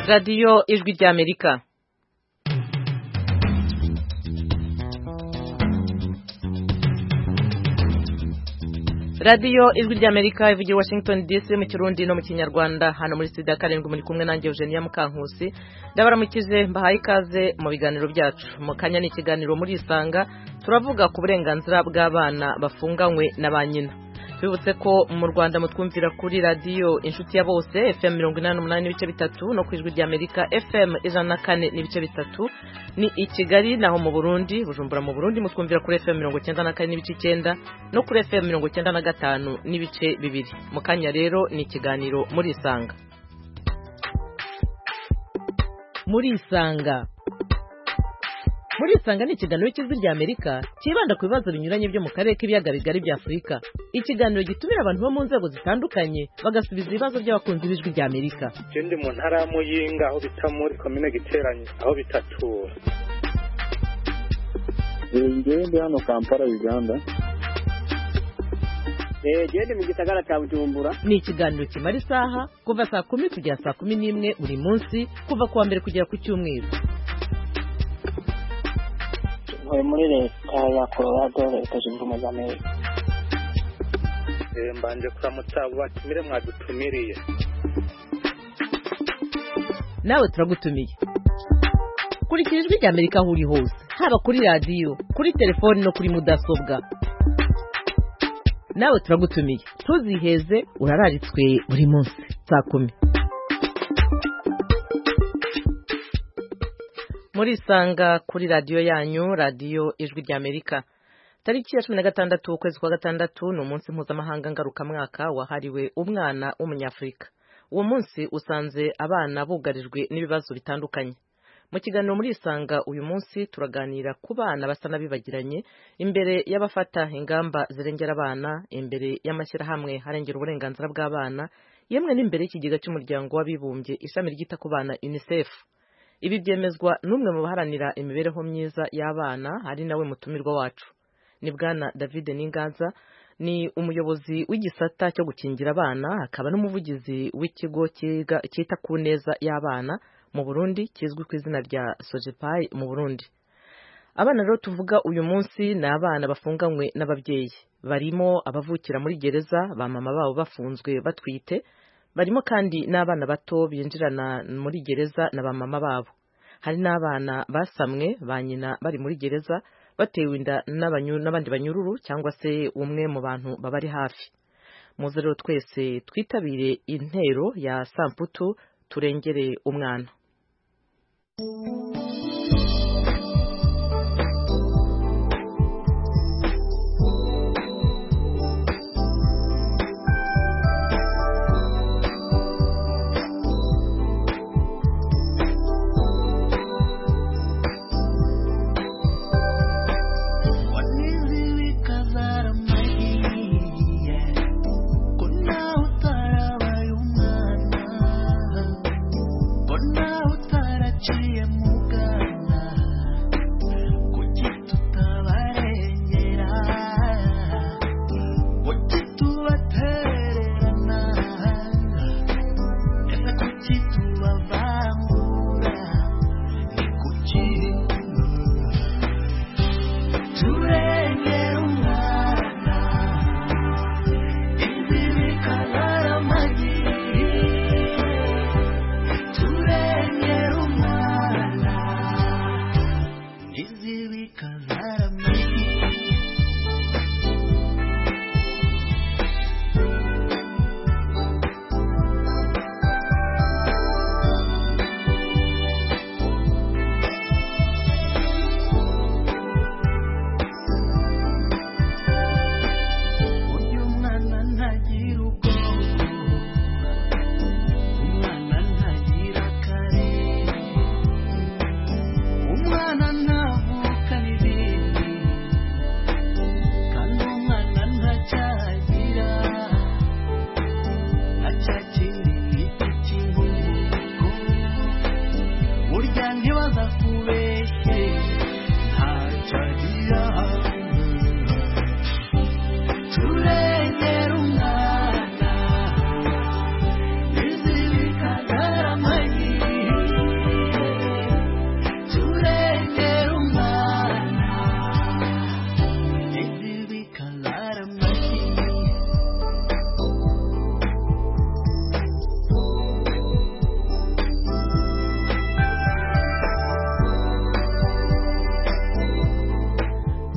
radiyo ijwi ry'Amerika. radiyo ijwi ry'Amerika ivugira Washington DC mu Kirundi no mu Kinyarwanda. Hano muri studio karindwi muri kumwe nanjye Eugenia Mukankusi. Ndabaramukije mbahaye ikaze mu biganiro byacu. Mu kanya ni ikiganiro muri Isanga, turavuga ku burenganzira bw'abana bafunganywe na ba nyina. Twibutse ko mu Rwanda mutwumvira kuri radiyo Inshuti ya Bose FM 88.3 no ku ijwi ry'Amerika FM 104.3, ni i Kigali naho mu Burundi, Bujumbura mu Burundi mutwumvira kuri FM 94.9 no kuri FM 95.2. Mu kanya rero ni ikiganiro muri Isanga. Muri Isanga ni ikiganiro cy'ijwi ry'Amerika kibanda ku bibazo binyuranye byo mu karere k'ibiyaga bigari bya Afurika. Ikiganiro gitumira abantu bo mu nzego zitandukanye bagasubiza ibibazo by'abakunzi b'ijwi ry'Amerika. Ndi mu ntara ya Muyinga aho bita muri komine Giteranye aho bitatura. Ndi hano Kampala Uganda. Ndi mu gisagara cya Bujumbura. Ni ikiganiro kimara isaha kuva saa 10 kugera saa 11 buri munsi kuva kuwa mbere kugera ku cyumweru. Muri leta ya Colorado, leta zunze ubumwe za Amerika. Mbanje kuramutsa batumire mwadutumiriye. Nawe turagutumiye. Kurikira ijwi ry'Amerika aho uri hose, haba kuri radiyo, kuri telefoni no kuri mudasobwa. Nawe turagutumiye. Tuziheze urararitswe buri munsi saa 10. Muri Isanga kuri radiyo yanyu, radiyo ijwi ry'Amerika. Tariki ya 16 ukwezi kwa gatandatu ni umunsi mpuzamahanga ngarukamwaka wahariwe umwana w'umunyafurika. Uwo munsi usanze abana bugarijwe n'ibibazo bitandukanye. Mu kiganiro muri Isanga uyu munsi turaganira ku bana basa n'abibagiranye imbere y'abafata ingamba zirengera abana, imbere y'amashyirahamwe harengera uburenganzira bw'abana, yemwe n'imbere y'ikigega cy'umuryango w'abibumbye ishami ryita ku bana UNICEF. Ibi byemezwa n'umwe mu baharanira imibereho myiza y'abana, ari nawe mutumirwa wacu. Ni Bwana David Ninganza, ni umuyobozi w'igisata cyo gukingira abana, akaba n'umuvugizi w'ikigo cyita ku neza y'abana mu Burundi kizwi ku izina rya Sojepai mu Burundi. Abana rero tuvuga uyu munsi ni abana bafunganywe n'ababyeyi. Barimo abavukira muri gereza, ba mama babo bafunzwe batwite. Barimo kandi n'abana bato binjirana muri gereza na ba mama babo. Hari n'abana basamwe ba nyina bari muri gereza batewe inda n'abandi banyururu cyangwa se umwe mu bantu babari hafi. Muze rero twese twitabire intero ya Samputu turengere umwana.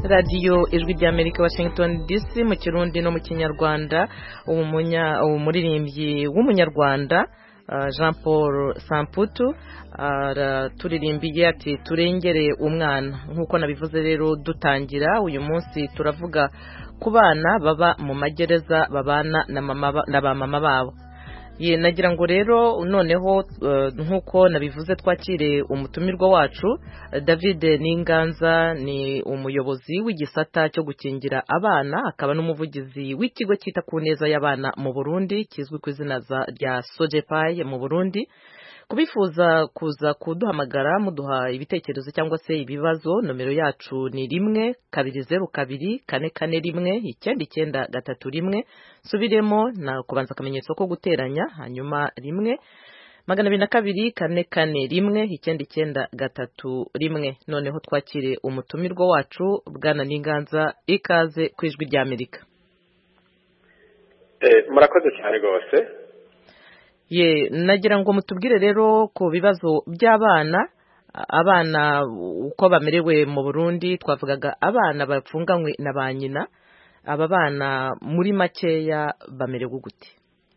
radiyo ijwi ry'Amerika Washington DC mu kirundi no mu kinyarwanda. Umuririmbyi w'umunyarwanda Jean Paul Samputu turirimbiye ati turengere umwana. Nk'uko nabivuze rero dutangira uyu munsi turavuga ku bana baba mu magereza babana na ba mama babo. Nagira ngo rero noneho nk'uko nabivuze twakire umutumirwa wacu David Ninganza, ni umuyobozi w'igisata cyo gukingira abana akaba n'umuvugizi w'ikigo cyita ku neza y'abana mu Burundi kizwi ku izina rya Sojepai mu Burundi. Kubifuza kuza kuduhamagara muduha ibitekerezo cyangwa se ibibazo, nomero yacu ni 1-202-441-991. Subiremo na kubanza akamenyetso ko guteranya hanyuma 1-202-441-991. Noneho twakire umutumirwa wacu Bwana Ninganza, ikaze ku ijwi ry'Amerika. Murakoze cyane rwose. Nagira ngo mutubwire rero ku bibazo by'abana, abana uko bamerewe mu Burundi. Twavugaga abana bapfunganywe na ba nyina. Aba bana muri makeya bamerewe gute?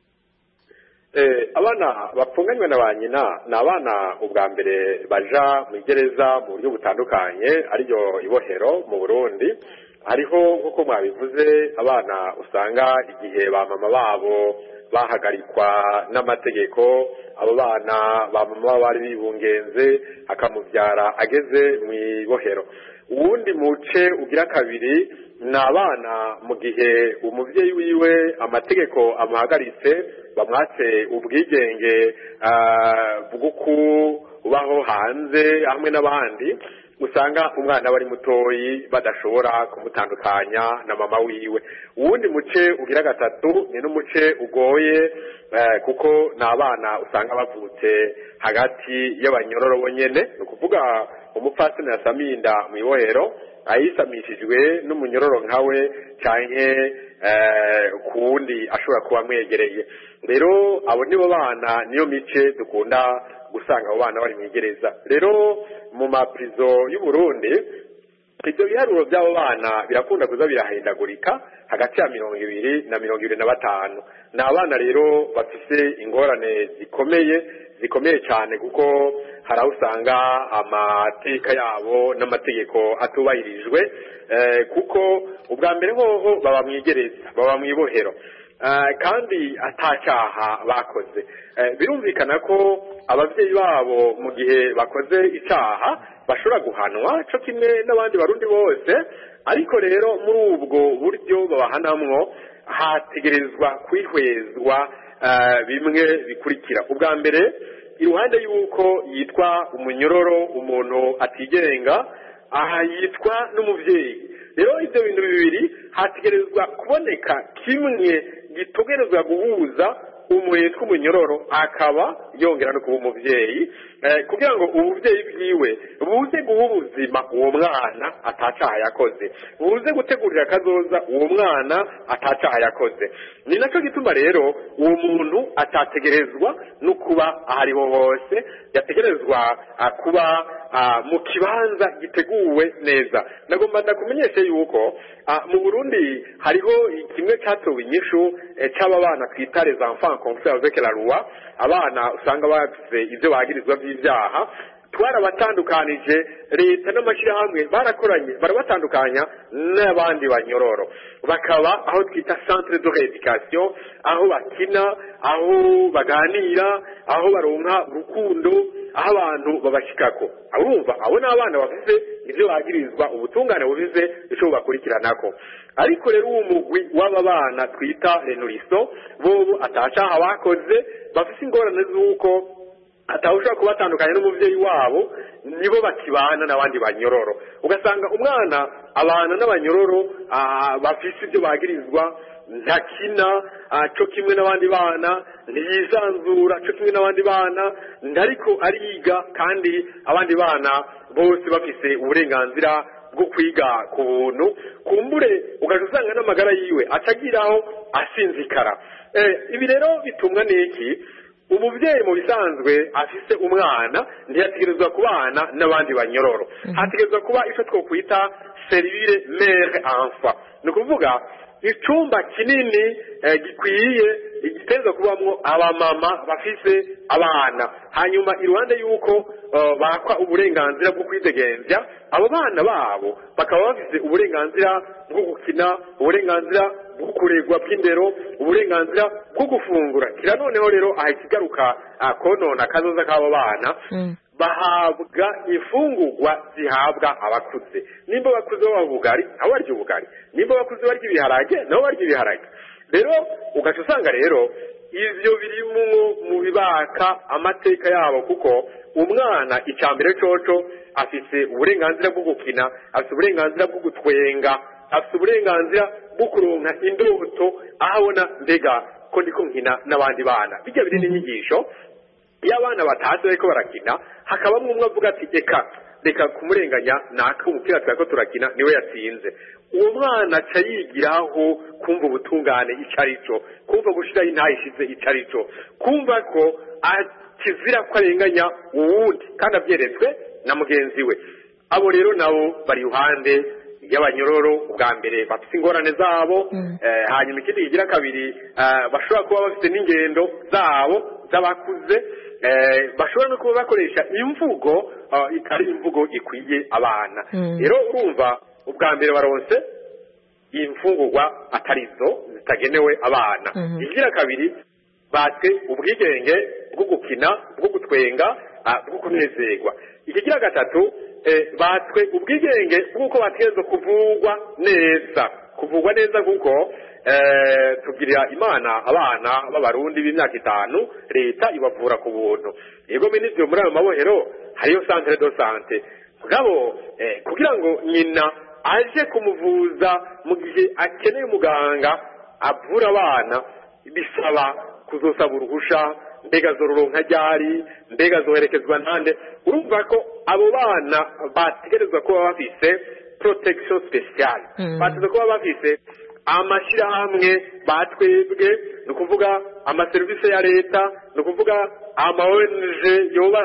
Abana bapfunganywe na ba nyina ni abana ubwa mbere baja mu gereza mu buryo butandukanye, ariyo ibohero mu Burundi. Hariho nk'uko mwabivuze abana usanga igihe ba mama babo bahagarikwa n'amategeko, abo bana ba mama bari bibungenze akamubyara ageze mu ibohero. Uwundi muce ugira kabiri ni abana mu gihe umubyeyi wiwe amategeko amuhagaritse, bamwatse ubwigenge bwo kubaho hanze hamwe n'abandi, usanga umwana bari mutoyi badashobora kumutandukanya na mama wiwe. Uwundi muce ugira gatatu ni n'umuce ugoye kuko ni abana usanga bavutse hagati y'abanyororo bonyene, ni ukuvuga umupfasoni yasaminda mu ibohero ayisamishijwe n'umunyororo nkawe canke kuwundi ashobora kuba amwegereye. Rero abo nibo bana, niyo mice dukunda gusanga abo bana bari mwigereza. Rero mu maprizo y'u Burundi ibyo biharuro by'abo bana birakunda kuza birahindagurika hagati ya 20 na 25. Ni abana rero bafise ingorane zikomeye cyane kuko hari aho usanga amateka yabo n'amategeko atubahirijwe, kuko ubwa mbere hoho baba mwigereza, baba mwibohero, kandi atacyaha bakoze. Birumvikana ko abavyeyi babo mu gihe bakoze icyaha bashobora guhanwa cyo kimwe n'abandi barundi bose, ariko rero muri ubwo buryo babahanamwo hategerezwa kwihwezwa bimwe bikurikira. Ubwa mbere, iruhande y'uko yitwa umunyororo, umuntu atigenga, aha yitwa n'umuvyeyi. Rero ibyo bintu bibiri hategerezwa kuboneka kimwe gitegerezwa guhuza umuye tw'umunyororo akaba yongera no kuba umuvyeyi, kugira ngo ubuvyeyi bwiwe buze guha ubuzima uwo mwana atacaha yakoze, buze gutegurira akazoza uwo mwana atacaha yakoze. Ni nacyo gituma rero uwo muntu atategerezwa no kuba ahariho hose, yategerezwa kuba mu kibanza giteguwe neza. Nagomba ndakumenyeshe yuko mu Burundi hariho kimwe cyatowe inyishu cy'aba bana twita les enfants confrères avec la loi, abana usanga bafite ibyo bagirizwa by'ibyaha. Twarabatandukanije, leta n'amashyirahamwe barakoranye barabatandukanya n'abandi banyororo, bakaba aho twita centre de rééducation, aho bakina, aho baganira, aho baronka urukundo, aho abantu babashikako. Urumva abo n'abana bafise ibyo bagirizwa, ubutungane bubize ico bakurikiranako. Ariko rero uwo mugwi w'aba bana twita enuriso bobo atacaha bakoze, bafise ingorane z'uko atawushaka kubatandukanya n'umuvyeyi wabo, nibo bakibana n'abandi banyororo. Ugasanga umwana abana n'abanyororo bafise ibyo bagirizwa, ntakina cyo kimwe n'abandi bana, ntiyisanzura cyo kimwe n'abandi bana, ndariko ariga kandi abandi bana bose bafise uburenganzira bwo kwiga ku buntu. Kumbure ugasanga n'amagara yiwe atagiraho asinzikara. Ibi rero bitumwa n'iki? umubyeyi mu bisanzwe afise umwana ntiyategerezwa kubana n'abandi banyororo hategerezwa kuba icyo twokwita serivire mere enfant ni ukuvuga icumba kinini gikwiye giteza kubamwo abamama bafise abana hanyuma iruhande y'uko bakwa uburenganzira bwo kwidegemvya abo bana babo bakaba bafise uburenganzira bwo gukina uburenganzira bwo kuregwa bw'indero uburenganzira bwo gufungura kira noneho rero aha ikigaruka konona kazoza k'abo bana bahabwa imfungurwa zihabwa abakuze nimba bakuze baba ubugari nabo barya ubugari nimba bakuze barya ibiharage nabo barya ibiharage rero ugaca usanga rero ivyo birimwo mu bibaka amateka yabo kuko umwana icambere coco afise uburenganzira bwo gukina afise uburenganzira bwo gutwenga afise uburenganzira bwo kuronka indoto ahabona mbega ko ndiko nkina n'abandi bana bijya biri n'inyigisho iyo abana batazi bariko barakina hakabamwe umwe avuga ati reka kumurenganya naka umupira twako turakina niwe yatsinze uwo mwana aca yigiraho kumva ubutungane ico arico kumva gushiraho intayishize ico arico kumva ko kizira ko arenganya uwundi kandi avyeretswe na mugenzi we abo rero nabo bari iruhande y'abanyororo ubwa mbere bafite ingorane zabo hanyuma ikindi kigira kabiri bashobora kuba bafite n'ingendo zabo z'abakuze bashobora no kuba bakoresha imvugo itari imvugo ikwiye abana rero urumva ubwa mbere baronse imfungurwa atarizo zitagenewe abana ikigira kabiri bate ubwigenge bwo gukina bwo gutwenga bwo kunezerwa ikigira gatatu batwe ubwigenge bw'uko bategerezwa kuvugwa neza kuko tugirira imana abana b'abarundi b'imyaka 5 leta ibavura ku buntu yego minisitiri muri ayo mabohero hariyo centre de santé mugabo kugira ngo nyina aje kumuvuza mu gihe akeneye umuganga avura abana bisaba kuzosaba uruhusha mbega zoronka ryari mbega zoherekezwa ntande urumva ko abo bana bategerezwa kuba bafise protection speciale bategerezwa kuba bafise amashirahamwe batwebwe ni ukuvuga amaserivisi ya leta ni ukuvuga ama ONG yoba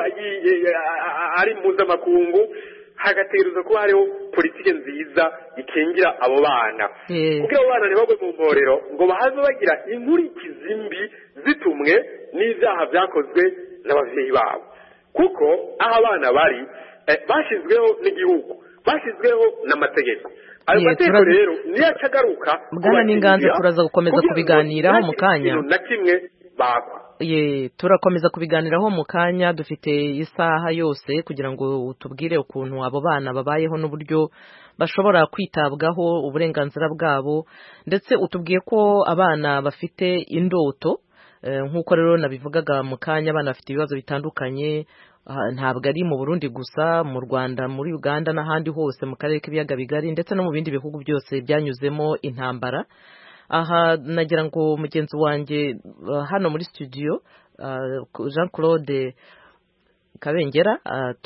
ari mpuzamakungu hagategerezwa kuba hariho politike nziza ikingira abo bana kugira abo bana ntibagwe mu mporero ngo bahaze bagira inkurikizi mbi zitumwe n'ivyaha vyakozwe n'abavyeyi babo kuko aho abana bari bashizweho n'igihugu bashizweho n'amategeko ayo mategeko rero niyo acagaruka bwana n'inganze turaza gukomeza kubiganiraho mu kanya na kimwe bakwa turakomeza kubiganiraho mu kanya dufite isaha yose kugira ngo utubwire ukuntu abo bana babayeho n'uburyo bashobora kwitabwaho uburenganzira bwabo ndetse utubwiye ko abana bafite indoto nk'uko rero nabivugaga mu kanya abana bafite ibibazo bitandukanye ntabwo ari mu Burundi gusa mu Rwanda muri Uganda n'ahandi hose mu karere k'ibiyaga bigari ndetse no mu bindi bihugu byose byanyuzemo intambara aha nagira ngo mugenzi wanjye hano muri studio Jean Claude Kabengera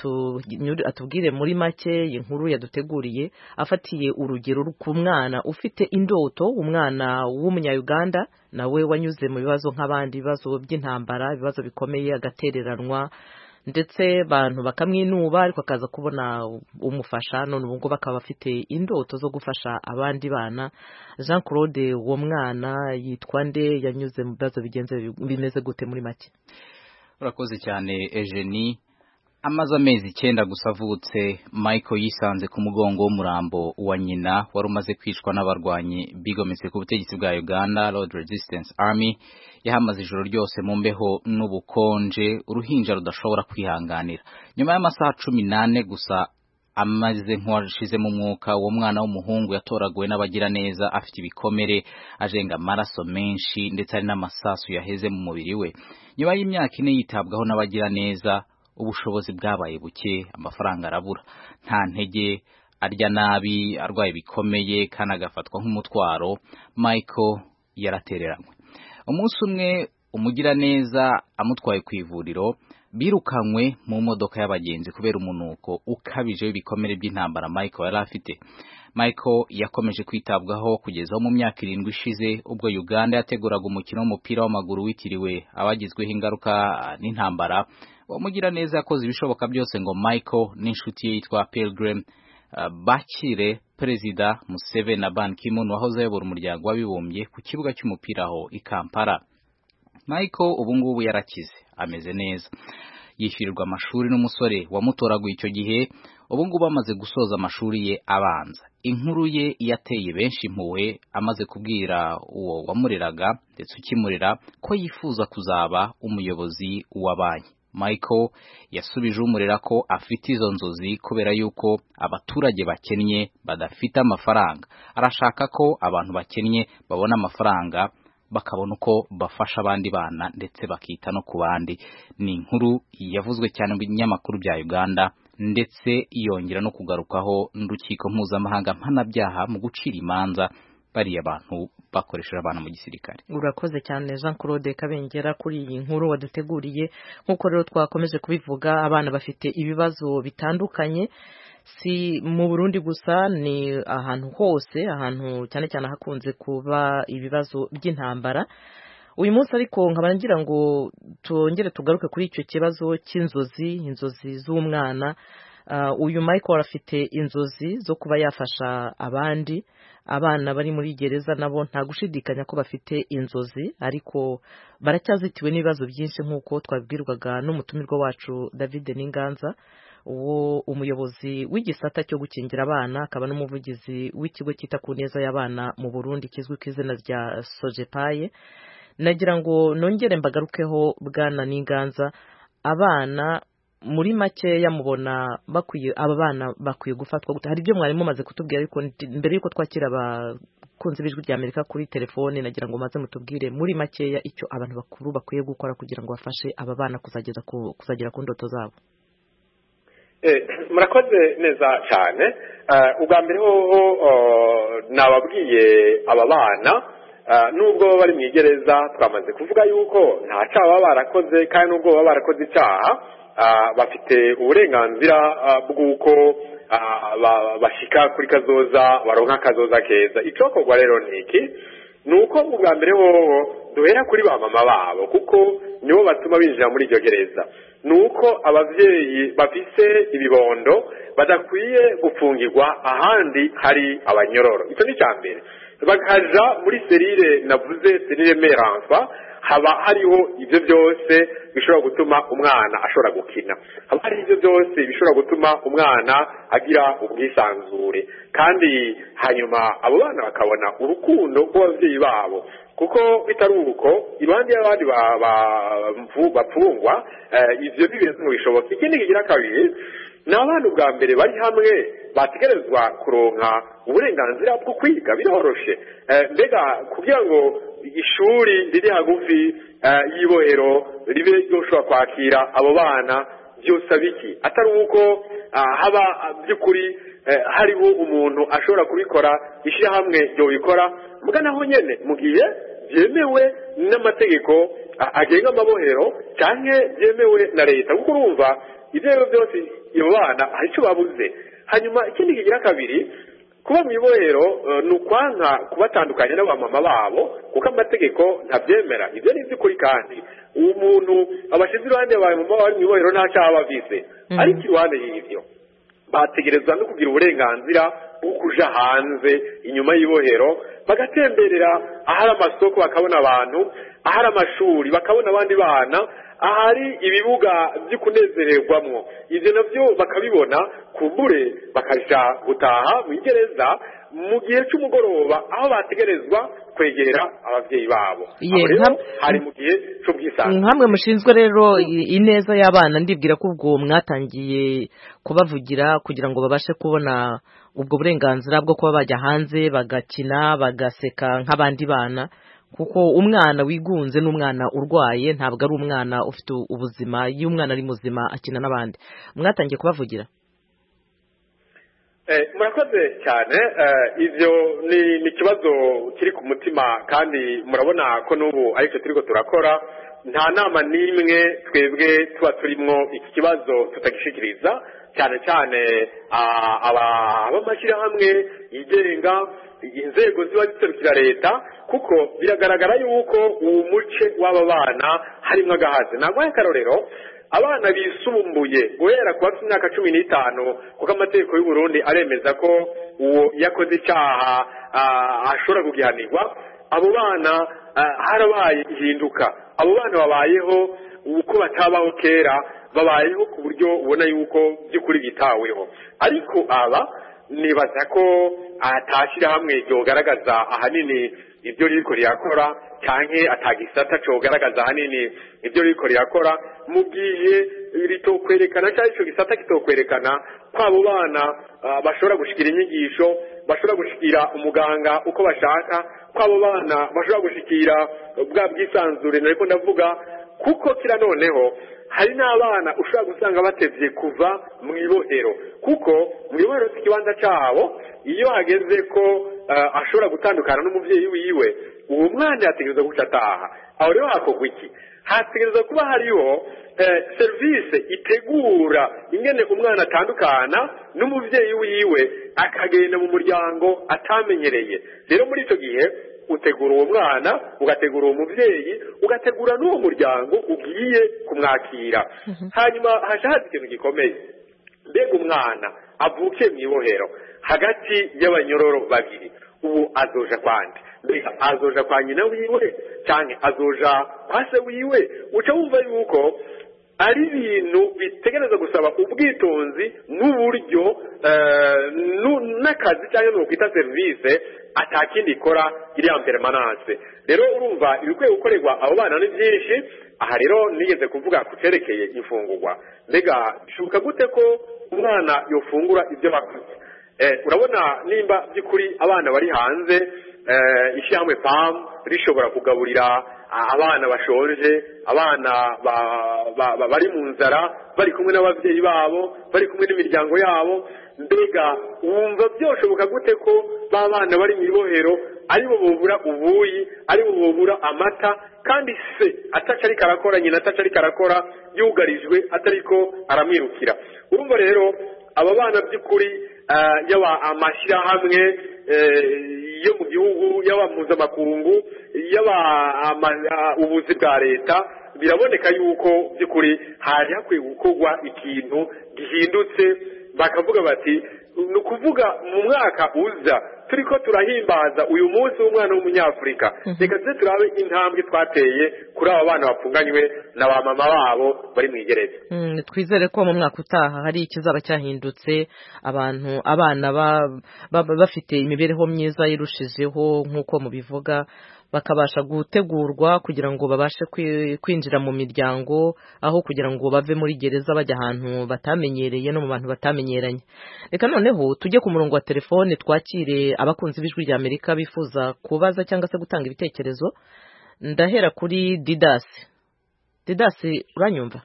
atubwire muri make inkuru yaduteguriye afatiye urugero ku mwana ufite indoto umwana w'umunya-Uganda nawe wanyuze mu bibazo nk'abandi bibazo by'intambara ibibazo bikomeye agatereranwa ndetse abantu bakamwinuba ariko akaza kubona umufasha none ubu ngo bakaba bafite indoto zo gufasha abandi bana Jean Claude uwo mwana yitwa nde yanyuze mu bibazo bimeze gute muri make urakoze cyane Eugenie amaze amezi 9 gusa avutse Michael yisanze ku mugongo w'umurambo wa nyina wari umaze kwicwa n'abarwanyi bigometse ku butegetsi bwa Uganda Lord Resistance Army yahamaze ijoro ryose mu mbeho n'ubukonje uruhinja rudashobora kwihanganira nyuma y'amasaha 18 gusa amaze nk'uwashize mu mwuka uwo mwana w'umuhungu yatoraguwe n'abagira neza afite ibikomere ajenga amaraso menshi ndetse ari n'amasasu yaheze mu mubiri we nyuma y'imyaka 4 yitabwaho n'abagira neza ubushobozi bwabaye buke amafaranga arabura nta ntege arya nabi arwaye bikomeye kandi agafatwa nk'umutwaro Michael yaratereranywe umunsi umwe umugira neza amutwaye ku ivuriro birukanywe mu modoka y'abagenzi kubera umunuko ukabije w'ibikomere by'intambara Michael yari afite Michael yakomeje kwitabwaho kugeza mu myaka 7 ishize ubwo Uganda yateguraga umukino w'umupira w'amaguru witiriwe abagizweho ingaruka n'intambara. Umugira neza yakoze ibishoboka byose ngo Michael n'inshuti ye yitwa Pilgrim bakire Perezida Museveni na Ban Ki-moon wahoze ayobora umuryango w'abibumbye ku kibuga cy'umupira aho i Kampala. Michael ubungubu yarakize ameze neza, yishyurirwa amashuri n'umusore wamutoraguye icyo gihe. Ubungubu amaze gusoza amashuri ye abanza. Inkuru ye yateye benshi impuhwe amaze kubwira uwo wamureraga ndetse ukimurera ko yifuza kuzaba umuyobozi w'abanki. Michael yasubije umurera ko afite izo nzozi kubera yuko abaturage bakennye badafite amafaranga. Arashaka ko abantu bakennye babona amafaranga bakabona uko bafasha abandi bana ndetse bakita no ku bandi. Ni inkuru yavuzwe cyane mu binyamakuru bya Uganda ndetse yongera no kugarukaho n'urukiko mpuzamahanga mpanabyaha mu gucira imanza bariya abantu bakoresheje abana mu gisirikare. Urakoze cyane Jean Claude Kabengera kuri iyi nkuru waduteguriye. Nkuko rero twakomeje kubivuga, abana bafite ibibazo bitandukanye, si mu Burundi gusa, ni ahantu hose, ahantu cyane cyane hakunze kuba ibibazo by'intambara. Uyu munsi ariko nkaba ngira ngo tongere tugaruke kuri icyo kibazo inzozi z'umwana. Uyu Michael afite inzozi zo kuba yafasha abana bari muri gereza, nabo nta gushidikanya ko bafite inzozi, ariko baracyazitiwe n'ibibazo byinshi nk'uko twabwirwaga n'umutumirwa wacu David Ninganza, uwo umuyobozi w'igisata cyo gukingira abana akaba n'umuvugizi w'ikigo cyita ku neza y'abana mu Burundi kizwi ku izina rya Sojepaye. Nagira ngo nongere mbagarukeho Bwana Ninganza, abana muri makeya mubona bakwiye, aba bana bakwiye gufatwa gute? Hari ibyo mwari mumaze kutubwira, ariko mbere yuko twakira abakunzi b'ijwi rya Amerika kuri telefone, nagira ngo maze mutubwire muri makeya icyo abantu bakuru bakwiye gukora kugira ngo bafashe aba bana kuzagera ku ndoto zabo. Murakoze neza cyane. Ubwa mbere hoho nababwiye aba bana nubwo bari mu igereza twamaze kuvuga yuko nta cyaha baba barakoze, kandi nubwo baba barakoze icyaha bafite uburenganzira bw'uko bashika kuri kazoza, baronka kazoza keza. Icokorwa rero niki nuko ubwa mbere hoho duhera kuri ba mama babo, kuko nibo batuma binjira muri iryo gereza. Nuko abavyeyi bafise ibibondo badakwiye gupfungirwa ahandi hari abanyororo. Icyo ni cyambere. Bakaja muri serire navuze, serire meranswa, haba hariho ibyo byose bishobora gutuma umwana ashobora gukina, haba hari ibyo byose bishobora gutuma umwana agira ubwisanzure, kandi hanyuma abo bana bakabona urukundo rw'abavyeyi babo, kuko bitari uko iruhande y'abandi bapfungwa ivyo bibintu bishoboka. Ikindi kigira kabiri, n'abana ubwa mbere bari hamwe bategerezwa kuronka uburenganzira bwo kwiga biroroshe. Mbega kugira ngo ishuri riri hagufi y'ibohero ribe ryoshobora kwakira abo bana byose abiki, atari uko haba by'ukuri hariho umuntu ashobora kubikora, ishyirahamwe ryo bikora muganaho nyene mu gihe byemewe n'amategeko agenga amabohero cyangwa byemewe na leta, kuko urumva ibyo byose abo bana hari icyo babuze. Hanyuma ikindi kigira kabiri, kuba mu ibohero ni ukwanka kubatandukanya n'abamama babo, kuko amategeko ntabyemera. Ibyo ni iby'ukuri, kandi umuntu abashize iruhande y'abamama bari mu ibohero nta cyaha bavize, ariko iruhande y'ibyo bategerezwa no kugira uburenganzira bwo kuja hanze inyuma y'ibohero, bagatemberera ahari amasoko bakabona abantu, ahari amashuri bakabona abandi bana, ahari ibibuga byo kunezererwamwo. Ibyo nabyo bakabibona, kumbure bakaja gutaha mu igereza mu gihe cy'umugoroba, aho bategerezwa kwegera abavyeyi babo. Hari mu gihe cy'ubwisanzure. Nkamwe mushinzwe rero ineza y'abana, ndibwira ko ubwo mwatangiye kubavugira kugira ngo babashe kubona ubwo burenganzira bwo kuba bajya hanze bagakina bagaseka nk'abandi bana, kuko umwana wigunze n'umwana urwaye ntabwo ari umwana ufite ubuzima. Iyo umwana ari muzima akina n'abandi. Mwatangiye kubavugira? murakoze cyane ivyo ni ikibazo kiri ku mutima kandi murabona ko n'ubu aricyo turiko turakora nta nama n'imwe twebwe tuba turimwo iki kibazo tutagishikiriza cyane cyane abamashyirahamwe yigenga inzego ziba ziserukira leta kuko biragaragara yuko uwo muce w'aba bana harimwo agahazi ntabwo ari akarorero abana bisumbuye guhera ku bafite imyaka 15 kuko amategeko y'u Burundi aremeza ko uwo yakoze icyaha ashobora kugihanirwa abo bana harabaye ihinduka abo bana babayeho uko batabaho kera babayeho ku buryo ubona yuko by'ukuri bitaweho ariko aba nibaza ko atashira hamwe yogaragaza ahanini ibyo riko rirakora canke atagisata cyo garagaza ahanini ibyo riko rirakora mugiye ritokwerekana cyangwa ico gisata kitokwerekana ko abo bana bashobora gushikira inyigisho bashobora gushikira umuganga uko bashaka ko abo bana bashobora gushikira bwa bwisanzure nariko ndavuga kuko kira noneho hari n'abana ushobora gusanga batevye kuva mu ibohero kuko mu ibohero ikibanza cyabo iyo hageze ko ashobora gutandukana n'umuvyeyi wiwe uwo mwana yategereza guca ataha aho rero hakorwa iki hategereza kuba hariho service itegura ingene umwana atandukana n'umuvyeyi wiwe akagenda mu muryango atamenyereye rero muri ico gihe utegura uwo mwana ugategura uwo muvyeyi ugategura n'uwo muryango ugiye kumwakira hanyuma hashahaza ikintu gikomeye mbega umwana avuke mu ibohero hagati y'abanyororo babiri ubu azoja kwande mbega azoja kwa nyina wiwe canke azoja kwa se wiwe uca wumva yuko ari ibintu bitegereza gusaba ubwitonzi n'uburyo n'akazi cyangwa n'ukwita service atakindi ikora iriya permanence rero urumva ibikwiye gukorerwa abo bana ni byinshi aha rero nigeze kuvuga ku cerekeye imfungurwa mbega bishoboka gute ko umwana yofungura ibyo bakoze urabona nimba by'ukuri abana bari hanze ishyamwe PAM rishobora kugaburira abana bashonje abana bari mu nzara bari kumwe n'ababyeyi babo bari kumwe n'imiryango yabo mbega wumva byoshoboka gute ko ba bana bari mu ibohero aribo bobura ubuyi aribo bobura amata kandi se ataca ariko arakora nyina ataca ariko arakora yugarijwe atariko aramwirukira urumva rero aba bana by'ukuri yaba amashyirahamwe yo mu gihugu yaba mpuzamakungu yaba ubuzi bwa leta biraboneka yuko by'ukuri hari hakwiye gukorwa ikintu gihindutse bakavuga bati ni ukuvuga mu mwaka uza turiko turahimbaza uyu munsi w'umwana w'umunyafurika reka tuze turabe intambwe twateye kuri aba bana bapfunganywe na ba mama babo bari mu igereza twizere ko mu mwaka utaha hari ikizaba cyahindutse abana bafite imibereho myiza irushijeho nk'uko mubivuga bakabasha gutegurwa kugira ngo babashe kwinjira mu miryango aho kugira ngo bave muri gereza bajya ahantu batamenyereye no mu bantu batamenyeranye reka noneho tujye ku murongo wa telefone twakire abakunzi b'ijwi rya Amerika bifuza kubaza cyangwa se gutanga ibitekerezo ndahera kuri Didasi uranyumva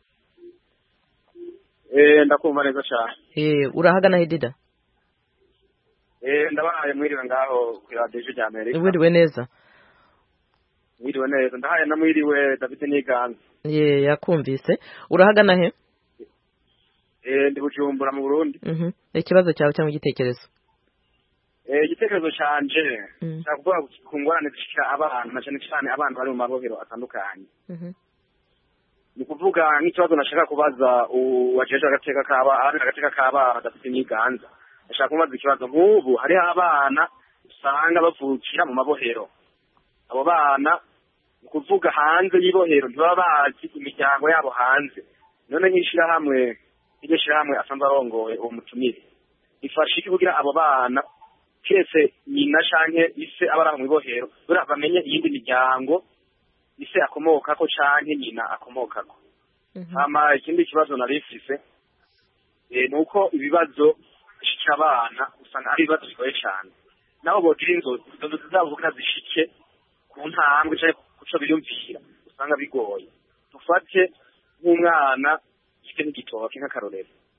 ndakumva neza cyane urahagana he Dida ndabahaye mwiriwe ngaho ku radio rya Amerika wiriwe neza mwiriwe neza ndahaye na mwiriwe David Niganza yakumvise urahagana he ndi Bujumbura mu Burundi ikibazo cyawe cyangwa igitekerezo igitekerezo canje cyakuvuga ku ngorane zishika abana cyane cyane abana bari mu mabohero atandukanye ni kuvuga nk'ikibazo nashaka kubaza uwajeje agateka k'abana David Niganza nashaka kubaza ikibazo nk'ubu hariho abana usanga bavukira mu mabohero abo bana kuvuga hanze y'ibohero ntibaba bazi imiryango yabo hanze none nk'ishirahamwe iryo shirahamwe asanzwe arongoye uwo mutumire ifasha iki kugira abo bana kese nyina canke ise abara mu ibohero bura bamenye iyindi miryango ise akomokako canke nyina akomokako hama ikindi kibazo narifise nuko ibibazo bishika abana usanga ari ibibazo bigoye cane nabo bogira inzozi zabo zishike ku ntambwe cyangwa kuco biyumvira usanga bigoye dufate nk'umwana yike n'igitoki nk'akarorero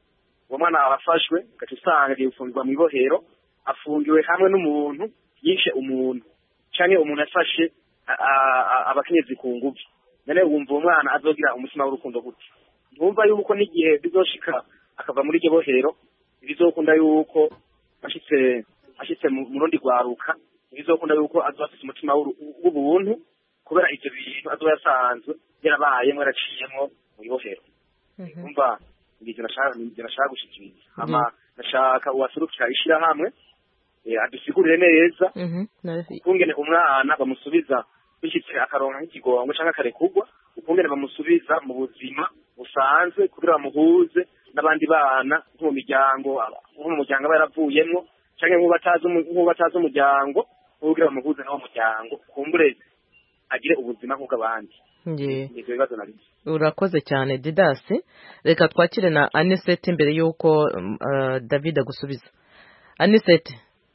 uwo mwana arafashwe ugaca usanga agiye gufungirwa mu ibohero afungiwe hamwe n'umuntu yishe umuntu canke umuntu yafashe abakenyezi ku nguvu none wumva uwo mwana azogira umutima w'urukundo gute ntumva yuko n'igihe bizoshika akava muri iryo bohero bizokunda yuko ashitse mu rundi rwaruka bizokunda yuko azofise umutima w'ubuntu kubera ivyo bintu azoba yasanzwe yarabayemwo yaraciyemwo mu ibohero umva ngivyo nashaka gushikiriza ama nashaka uwaserukira ishirahamwe adusigurire neza ukungene umwana bamusubiza bishitse akaronka nk'ikigongo canke akarekurwa ukungene bamusubiza mu buzima busanzwe kugira bamuhuze n'abandi bana nko mu muryango aba yaravuyemwo canke nk'ubu batazi umuryango kugira bamuhuze n'uwo muryango kumbure agire ubuzima nk'ubw'abandi. Urakoze cyane Didasi, reka twakire na Anisette mbere y'uko David agusubiza. Anisette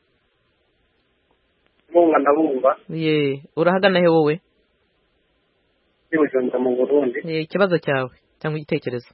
ndabumva. Urahagana he wowe? Ndi mu Burundi. Ikibazo cyawe cyangwa igitekerezo?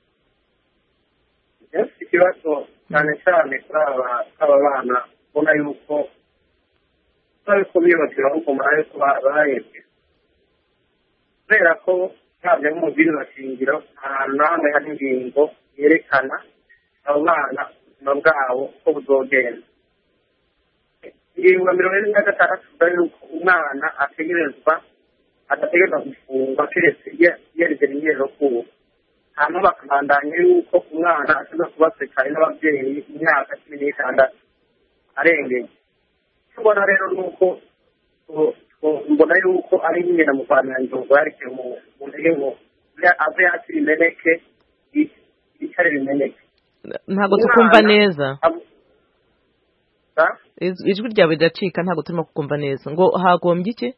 Ikibazo cyane cyane aba bana ubona yuko biyubakira ahubwo murabe ko barahebwe kubera ko ntabwo ari umubwiriza shingiro ahantu na hamwe hari ingingo yerekana abo bana ubuzima bwabo ko buzogenda. Ingingo 46 ivuga yuko umwana adategerezwa gufungwa keretse yerekana ingero kuwo hanyuma bakabandanya yuko umwana ashobora kuba sekare n'ababyeyi imyaka 16 arengeye. Tubona rero nuko mbona yuko ari nyina mu Rwanda ngo yarike mu ntego ave yakiri meneke ikare bimeneke. Ntago tukumva neza. Ijwi ryawe ridacika ntago turimo kukumva neza. Ngo hagombye iki?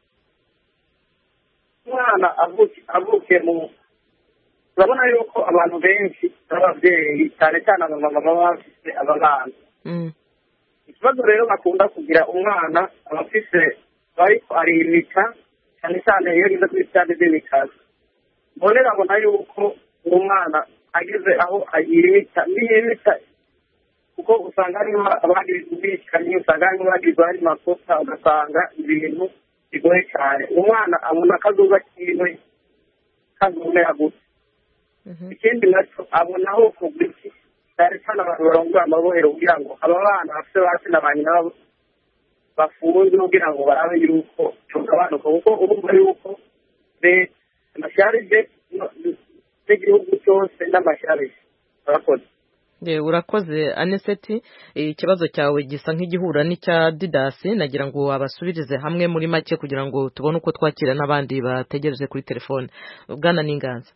Umwana avuke mu urabona yuko abantu benshi n'ababyeyi cyane cyane abamama baba bafite abana. Ikibazo rero bakunda kugira umwana abafise bariko arimika cyane cyane iyo ageze kuri stade d'imikazi. Mbone babona yuko umwana ageze aho ayimika n'iyimika kuko usanga harimo abandi bishikanye usanga harimo abandi bari makosa ugasanga ibintu bigoye cyane. Umwana abona akazuba kiwe kazumera gute. Ikindi nacyo abonaho kubiki cyane cyane abantu barongora amabohero kugira ngo aba bana bafite basi na banyina babo bafunze kugira ngo barabe yuko tugabanuka kuko urumva yuko amashyarije n'igihugu cyose n'amashyarije. Urakoze Anisette, ikibazo cyawe gisa nk'igihura n'icya Didasi, nagira ngo abasubirize hamwe muri make kugira ngo tubone uko twakira n'abandi bategereje kuri telefone. Bwana Ninganza.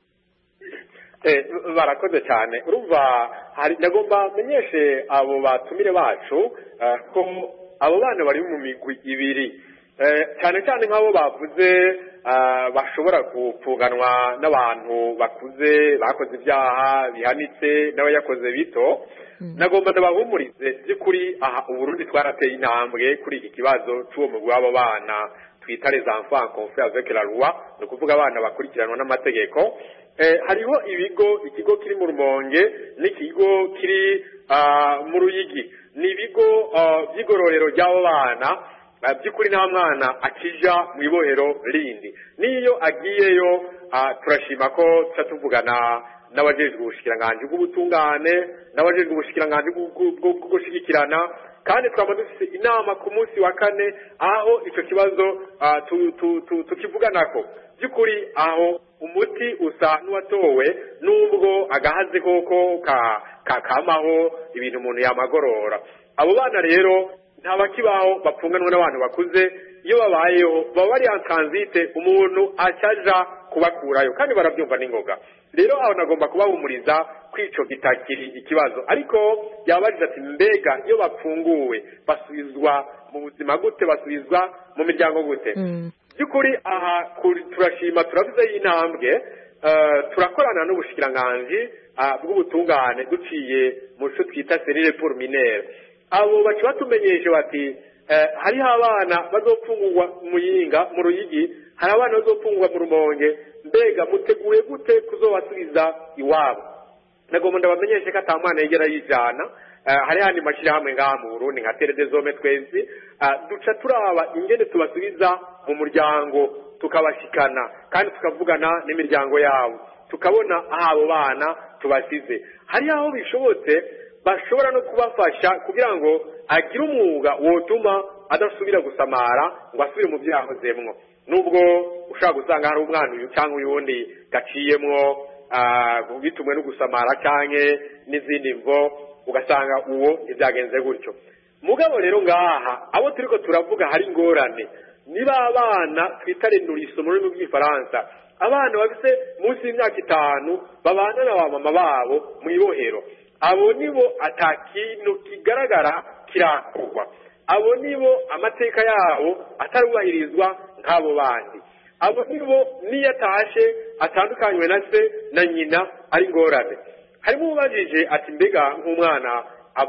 Barakoze cyane. Urumva nagomba menyeshe abo batumire bacu ko abo bana bari mu migwi ibiri cyane cyane nk'abo bavuze bashobora gupfuganwa n'abantu bakuze bakoze ibyaha bihanitse n'abayakoze bito. Nagomba ndabahumurize by'ukuri aha Uburundi twarateye intambwe kuri iki kibazo cy'uwo mugwi w'abo bana twita les enfants confrères avec la loi, no kuvuga abana bakurikiranwa n'amategeko. Hariho ikigo kiri mu Rumonge n'ikigo kiri mu Ruyigi, ni ibigo by'igororero ry'abo bana by'ukuri nta mwana akija mu ibohero rindi. Niyo agiyeyo turashima ko tuvugana n'abajejwe ubushikiranganje bw'ubutungane n'abajejwe ubushikiranganje bwo gushigikirana, kandi twaba dufite inama ku munsi wa 4 aho icyo kibazo tukivuganako. By'ukuri aho umuti usa n'uwatowe nubwo agahaze koko kamaho ibintu umuntu yamagorora. Abo bana rero ntabakibaho bapfunganwa n'abantu bakuze, iyo babayeho baba bari en transite umuntu acaja kubakurayo kandi barabyumva n'ingoga. Rero aho nagomba kubahumuriza kwico gitakiri ikibazo, ariko yabaje ati mbega iyo bapfunguwe basubizwa mu buzima gute, basubizwa mu miryango gute? By'ukuri aha turashima turavuze y'intambwe, turakorana n'ubushikiranganje bw'ubutungane duciye mu cyo twita serire pour mineur. Abo bacu batumenyeshe bati hariho abana bazopfungurwa mu Ruyigi, hari abana bazopfungurwa mu Rumonge, mbega muteguye gute kuzobasubiza iwabo? nagomba ndabamenyeshe ko atamwana yigera yijana hari handi mashyirahamwe ngaha mu Burundi nka Teredezome twezi duca turaba ingene tubasubiza mu muryango tukabashikana kandi tukavugana n'imiryango yabo tukabona abo bana tubasize hari aho bishobotse bashobora no kubafasha kugira ngo agire umwuga wotuma adasubira gusamara ngo asubire mu byahozemwo nubwo ushaka gusanga hari umwana uyu cyangwa uyundi gaciyemwo bitumwe no gusamara canke n'izindi mvo ugasanga uwo ibyagenze gutyo mugabo rero ngaha abo turiko turavuga hari ingorane niba abana twitarenura isomo ryo mu Gifaransa abana bafite munsi y'imyaka 5 babana na ba mama babo mu ibohero abo nibo atakintu kigaragara kirakorwa abo nibo amateka yabo atarubahirizwa nk'abo bandi abo nibo niyatashe atandukanywe na se na nyina ari ngorane harimo ubajije ati mbega nk'umwana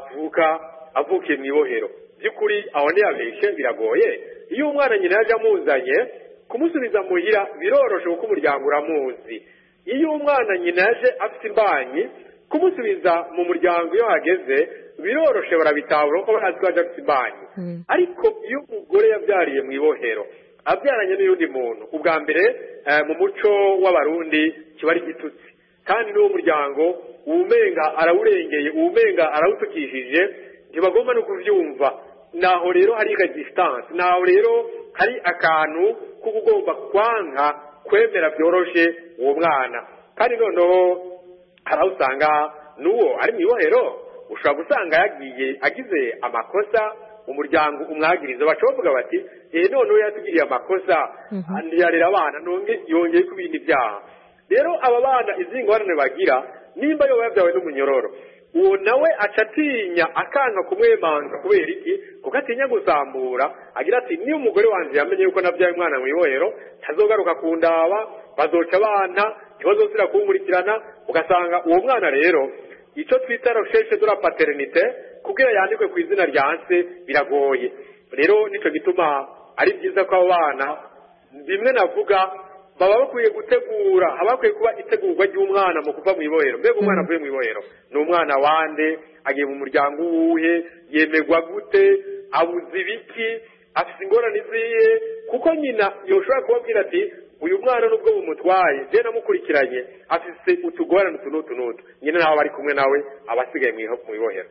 avukiye mu ibohero by'ukuri aho ntiyabeshe biragoye iyo umwana nyina yaje amuzanye kumusubiza muhira biroroshe kuko umuryango uramuzi iyo umwana nyina yaje afite imbanyi kumusubiza mu muryango iyo hageze biroroshe barabitahura ko barazi ko yaje afite imbanyi ariko iyo umugore yabyariye mu ibohero abyaranye n'undi muntu ubwa mbere mu muco w'abarundi kiba ari igitutsi kandi n'uwo muryango uwumenga arawurengeye uwumenga arawutukishije ntibagomba no kuvyumva naho rero hari distance naho rero hari akantu ko kugomba kwanka kwemera byoroshe uwo mwana kandi noneho harawusanga n'uwo ari mu ibohero ushobora gusanga yagiye agize amakosa umuryango umwagiriza bacovuga bati none yatugiriye amakosa ntiyarera abana none yongeye ku bindi byaha rero aba bana izingorane bagira nimba yo yabyawe n'umunyororo uwo nawe acatinya akanka kumwemanga kubera iki kuko atinya gusambura agira ati niyo umugore wanje yamenye yuko nabyaye umwana mu ibohero tazogaruka kundaba bazoca abana ntibazosira kumurikirana ugasanga uwo mwana rero icyo twita recherche de la paternité kugira yandikwe ku izina ryanse biragoye rero nico gituma ari byiza ko abo bana bimwe navuga baba bakwiye gutegura abakwiye kuba itegurwa ry'umwana mu kuva mu ibohero mbega umwana avuye mu ibohero ni umwana wande agiye mu muryango wuhe yemegwa gute abuze ibiki afite ingorane ziye kuko nyina yoshobora kubabwira ati uyu mwana nubwo bumutwaye je namukurikiranye afise utugorane tunutu nyina nawe bari kumwe nawe abasigaye mu ibohero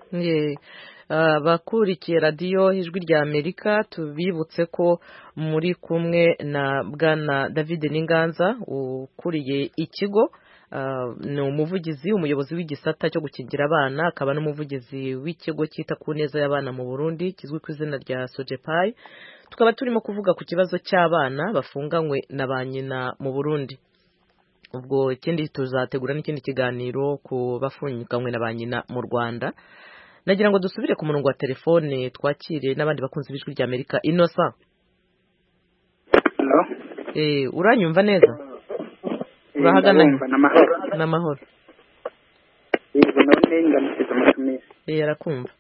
bakurikiye radiyo ijwi rya Amerika tubibutse ko muri kumwe na bwana David Ninganza ukuriye ikigo ni umuyobozi w'igisata cyo gukingira abana akaba n'umuvugizi w'ikigo cyita ku neza y'abana mu Burundi kizwi ku izina rya Sojepai tukaba turimo kuvuga ku kibazo cy'abana bafunganywe na ba nyina mu Burundi ubwo ikindi tuzategura n'ikindi kiganiro ku bafunganywe na ba nyina mu Rwanda nagira ngo dusubire ku murongo wa telefone twakire n'abandi bakunzi b'ijwi rya Amerika Innocent uranyumva neza urahagana n'amahoro arakumva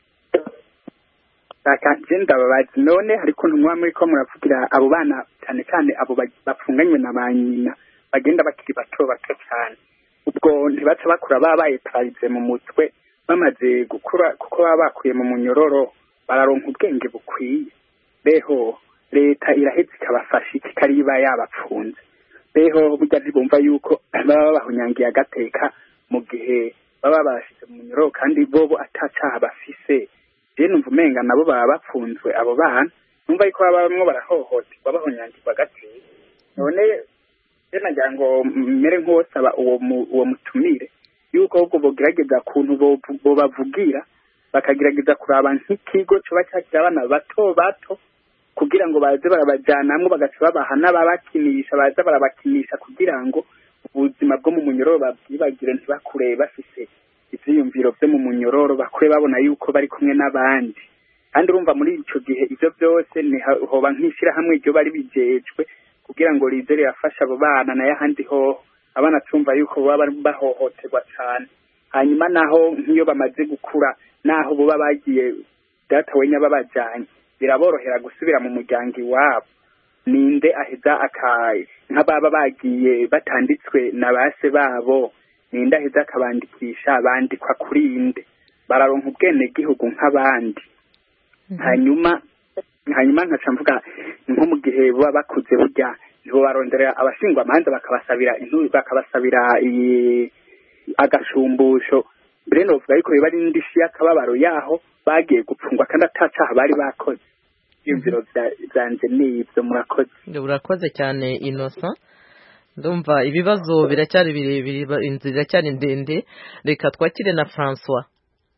ndababazi none ariko ntumwa muri ko muravugira abo bana cyane cyane abo bafunganywe na ba nyina bagenda bakiri bato cyane ubwo ntibaca bakura babaye parize mu mutwe bamaze gukura kuko baba bakuye mu munyororo bararonka ubwenge bukwiye beho leta iraheze ikabafasha ikariba yabapfunze beho burya bumva yuko baba bahunyangiye agateka mu gihe baba bashize mu munyororo kandi bobo atacaha bafise je numva umenga nabo baba bapfunzwe abo bana numva yuko baba bamwe barahohoterwa bahunyangirwa agateka none je nagira ngo mere nk'osaba uwo mutumire yuko ubwo bogerageza kuntu bo bavugira bakagerageza kuraba nk'ikigo cyo bacyakira abana bato kugira ngo baze barabajyanamwe bagaca babaha n'ababakinisha baza barabakinisha kugira ngo ubuzima bwo mu munyororo babyibagire ntibakure bafise ivyiyumviro byo mu munyororo bakure babona yuko bari kumwe n'abandi kandi urumva muri ico gihe ivyo byose ni hoba nk'ishira hamwe iryo bari bijejwe kugira ngo rize rirafasha abo bana nayo ahandi ho abana tumva yuko baba bahohoterwa cyane hanyuma naho nk'iyo bamaze gukura naho boba bagiye data wenya babajanye biraborohera gusubira mu muryango iwabo ninde aheza nk'ababa bagiye batanditswe na base babo ninde aheza akabandikisha bandikwa kuri inde bararonka ubwenegihugu nk'abandi hanyuma nkaca mvuga nko mu gihe baba bakuze burya nibo barondera abashingwamanza bakabasabira agashumbusho mbere novuga yuko biba ari indishi y'akababaro yaho bagiye gupfungwa kandi atacaha bari bakoze ivyumviro vyanje n'ivyo murakoze. Urakoze cyane Innocent. Ndumva ibibazo biracyari birebire inzira iracyari ndende. Reka twakire na François.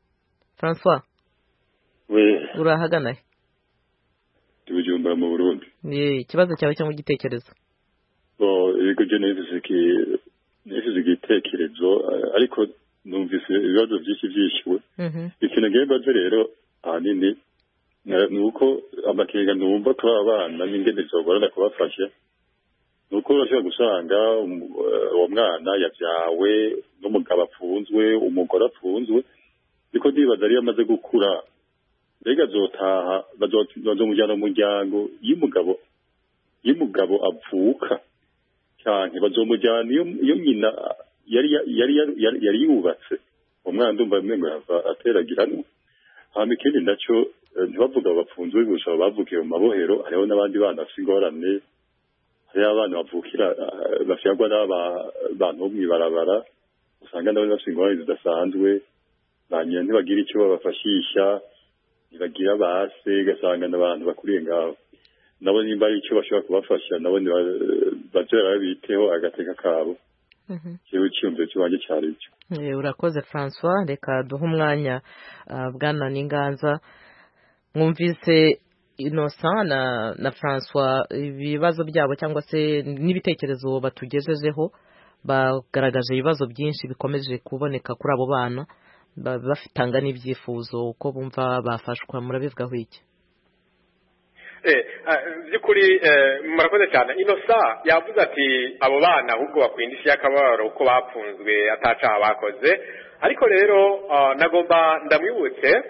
Urahagana he? Tubujumbura mu Burundi. Ikibazo cyawe cyangwa igitekerezo? Yego je nifise igitekerezo ariko numvise ibibazo byishyuwe. Ikintu ngembaze rero ahanini nuko amakenga numva ko abana n'ingene zogorana kubafasha nuko bashobora gusanga uwo mwana yavyawe n'umugabo apfunzwe umugore apfunzwe niko ndibaza ari amaze gukura mbega azotaha bazomujyana mu muryango y'umugabo avuka cyane bazomujyana iyo nyina yari yubatse umwana ndumva mwengo ateragiranwa hama ikindi naco ntibavuga bapfunzwe gusa bavukiye mu mabohero hariho n'abandi bana bafite ingorane hariho abana bavukira bafyagwa n'abantu bo mw'ibarabara usanga nabo bafite ingorane zidasanzwe banyina ntibagira icyo babafashisha ntibagira base ugasanga n'abantu bakuriye ngaho nabo nimba ari icyo bashobora kubafasha nabo bazera babiteho agateka kabo kiwe cyumve cyanje cyari cyo. Urakoze François, reka duhe umwanya bwana Ninganza. Mwumvise Innocent na François ibibazo byabo cyangwa se n'ibitekerezo batugejejeho bagaragaje ibibazo byinshi bikomeje kuboneka kuri abo bana bafitanga n'ibyifuzo uko bumva bafashwa murabivugaho iki? by'ukuri murakoze cyane. Innocent yavuze ati abo bana ahubwo bakwindisha akababaro uko bapfunzwe atacaha bakoze ariko rero nagomba ndamwibutse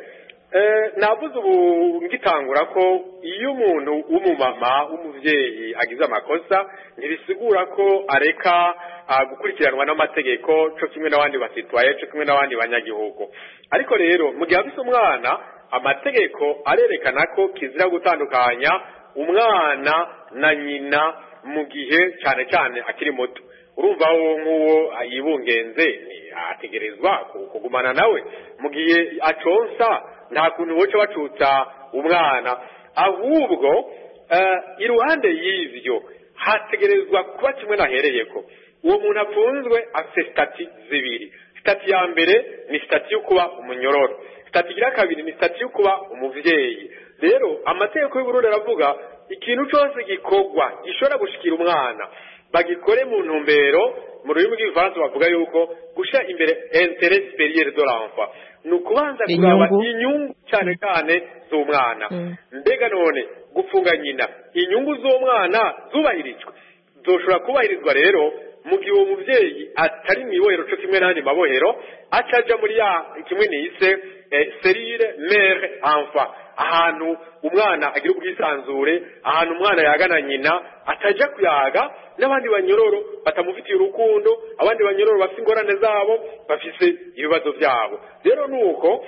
navuze ubu ngitangura ko iyo umuntu w'umumama w'umuvyeyi agize amakosa ntibisigura ko areka gukurikiranwa n'amategeko cyo kimwe n'abandi basitwaye cyo kimwe n'abandi banyagihugu ariko rero mu gihe afise umwana amategeko arerekana ko kizira gutandukanya umwana na nyina mu gihe cyane cyane akiri muto urumva nk'uwo yibungenze ategerezwa kugumana nawe mu gihe aconsa nta kuntu woca bacutsa umwana ahubwo iruhande y'ivyo hategerezwa kuba kimwe nahereyeko uwo muntu apfunzwe afite stati zibiri. Stati ya mbere ni stati yo kuba umunyororo, stati igira kabiri ni stati yo kuba umuvyeyi. Rero amategeko y'Uburundi aravuga ikintu cyose gikorwa gishobora gushikira umwana bagikore mu ntumbero mu rurimi rw'igifaransa bavuga yuko gusha imbere intérêt supérieur de l'enfant nukubanza kuraba inyungu cyane cyane z'umwana. Mbega none gufunga nyina inyungu z'umwana zubahirijwe zoshobora kubahirizwa rero mu gihe uwo muvyeyi atari mwibohero cyo kimwe n'andi mabohero acaja muri ya kimwe nise serire mère enfant ahantu umwana agira ubwisanzure ahantu umwana yagana nyina ataja kuyaga n'abandi banyororo batamufitiye urukundo abandi banyororo bafite ingorane zabo bafise ibibazo byabo. Rero nuko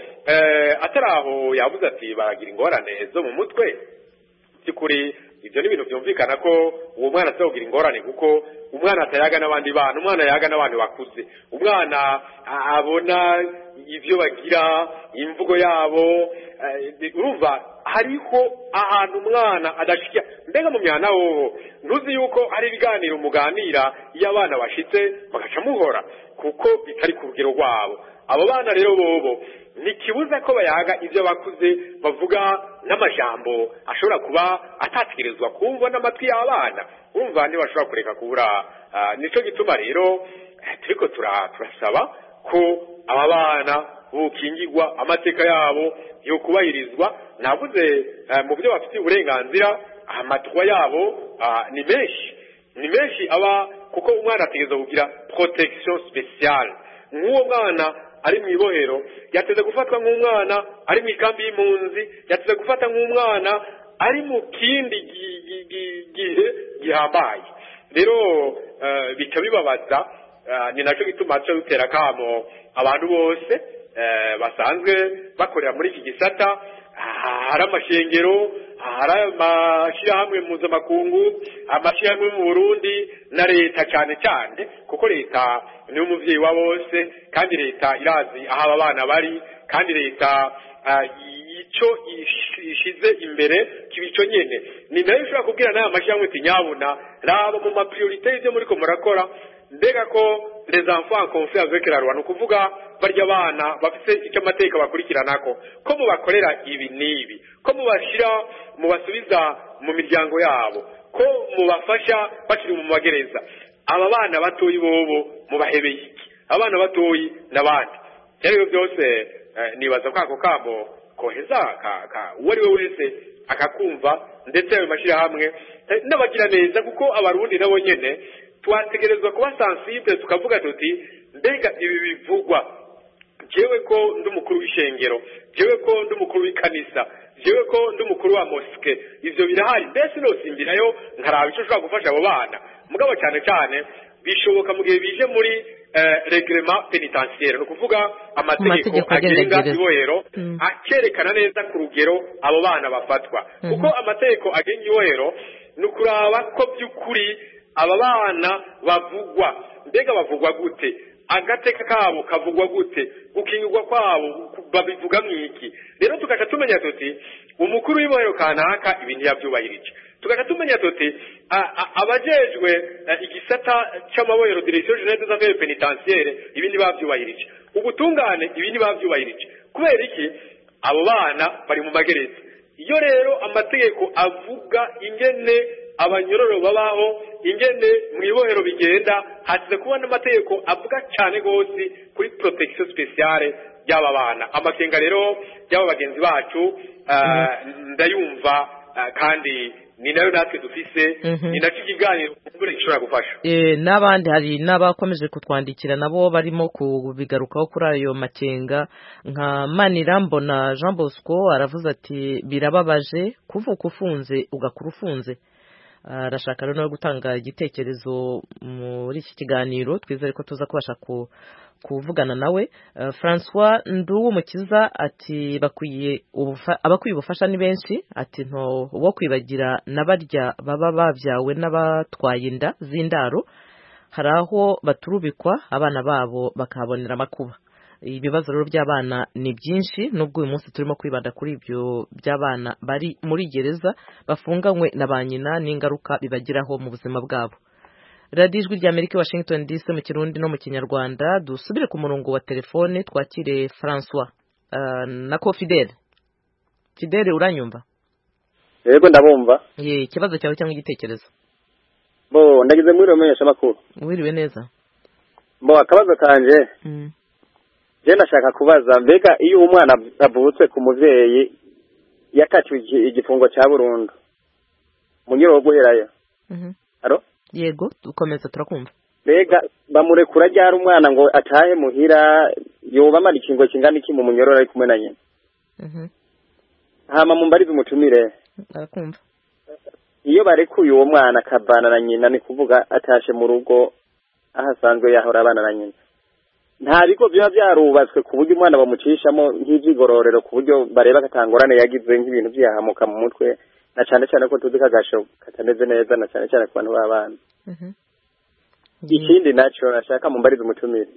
ataraho yavuze ati baragira ingorane zo mu mutwe by'ukuri ibyo ni ibintu byumvikana ko uwo mwana atazogira ingorane kuko umwana atayaga n'abandi bana umwana yaga n'abantu bakuze umwana abona ivyo bagira imvugo yabo urumva hariho ahantu umwana adashikira. Mbega mu myana wowo ntuzi yuko hari ibiganiro muganira iyo abana bashitse bagaca muhora kuko bitari ku rugero rwabo. Abo bana rero bobo ntikibuza ko bayaga ivyo bakuze bavuga n'amajambo ashobora kuba atategerezwa kumva n'amatwi y'abana urumva ntibashobora kureka kubura. Nico gituma rero turiko turasaba ko aba bana bukingirwa amateka yabo yo kubahirizwa. Navuze mu byo bafite uburenganzira amatwa yabo ni menshi aba kuko umwana ategerezwa kugira protection spéciale. Nk'uwo mwana ari mwibohero yateze gufatwa nk'umwana ari mu ikambi y'impunzi yateze gufata nk'umwana ari mu kindi gihe gihambaye. Rero bica bibabaza ni nacyo gituma cyo dutera kamo abantu bose basanzwe bakorera muri iki gisata, hari amashengero, hari amashyirahamwe mpuzamakungu, amashyirahamwe mu Burundi na leta cyane cyane, kuko leta niwe muvyeyi wa bose, kandi leta irazi aho aba bana bari, kandi leta icyo ishize imbere kibico nyene. Ni nayo ushobora kubwira n'aya mashyirahamwe ati nyabuna raba mu mapriorité y'ibyo muriko murakora, mbega ko les enfants en conflit avec la loi, nukuvuga barya bana bafite icyo amateka bakurikiranako, ko mubakorera ibi n'ibi, ko mubasubiza mu miryango yabo, ko mubafasha bakiri mu magereza. Aba bana batoyi bobo mubahebeye iki? Abana batoyi n'abandi rero byose nibaza ko ako kamo koheza uwo ari we wese akakumva, ndetse ayo mashyirahamwe n'abagira neza, kuko abarundi nabo nyene twategerezwa kuba sensible, tukavuga tuti mbega ibi bivugwa, jewe ko ndi umukuru w'ishengero, jewe ko ndi umukuru w'ikanisa, jewe ko ndi umukuru wa mosque, ivyo birahari, mbese nosimbirayo nkaraba icyo ushobora gufasha abo bana. Mugabo cyane cyane bishoboka mu gihe bije muri reglement pénitentiaire, no kuvuga amategeko agenga ibohero, akerekana neza ku rugero abo bana bafatwa, kuko amategeko agenga ibohero ni ukuraba ko by'ukuri aba bana bavugwa, mbega bavugwa gute, agateka kabo kavugwa gute, gukingirwa kwabo babivuga mwiki. Rero tugaca tumenya tuti umukuru w'ibohero kanaka ibintu yavyubahirije, tugaca tumenya tuti abajejwe igisata c'amabohero direction générale des affaires pénitentiaires ibindi bavyubahirije, ubutungane ibindi bavyubahirije. Kubera iki? Abo bana bari mu magereza. Iyo rero amategeko avuga ingene abanyororo babaho, ingene mu ibohero bigenda, hasize kuba n'amategeko avuga cyane gose kuri protection spéciale y'aba bana. Amakenga rero y'aba bagenzi bacu ndayumva, kandi ni nayo natwe dufise, ni nacyo kiganiro kumbure gishobora gufasha. N'abandi hari n'abakomeje kutwandikira nabo barimo kubigarukaho kuri ayo makenga, nka Manirambona Jean Bosco aravuze ati birababaje kuvuka ufunze ugakura ufunze. Arashaka rero no gutanga igitekerezo muri iki kiganiro, twizere ko tuza kubasha kuvugana nawe. François Nduwumukiza ati abakwiye ubufasha ni benshi, ati nto wo kwibagira n'abarya baba bavyawe n'abatwaye inda z'indaro, hari aho baturubikwa abana babo bakahabonera amakuba. Ibibazo rero by'abana ni byinshi, nubwo uyu munsi turimo kwibanda kuri ibyo by'abana bari muri gereza bafunganywe na ba nyina n'ingaruka bibagiraho mu buzima bwabo. Radio Ijwi ry'Amerika Washington DC mu Kirundi no mu Kinyarwanda. Dusubire ku murongo wa telefone twakire François na Fidele. Fidele uranyumva? Yego ndabumva. Ikibazo cyawe cyangwa igitekerezo? Ndagize muri romenyesha makuru. Wiriwe neza. Akabazo kanje. Je nashaka kubaza, mbega iyo umwana avutse ku muvyeyi yakatiwe igifungo cya burundu munyiro wo guherayo. Aro? Yego, dukomeza turakumva. Mbega bamurekura ryari umwana ngo atahe muhira, yoba amara ikingo kingana iki mu munyororo ari kumwe na nyina? Hama mumbarize umutumire. Arakumva. Iyo barekuye uwo mwana akabana na nyina, ni kuvuga atashe mu rugo ahasanzwe yahora abana na nyina, nta bigo biba byarubatswe ku buryo umwana bamucishamo nk'ivyigororero, ku buryo bareba katangorane yagize nk'ibintu byahamuka mu mutwe, na cyane cyane ko tuzi kagasho katameze neza, na cyane cyane ku bantu b'abana. Ikindi naco nashaka mumbarize umutumire.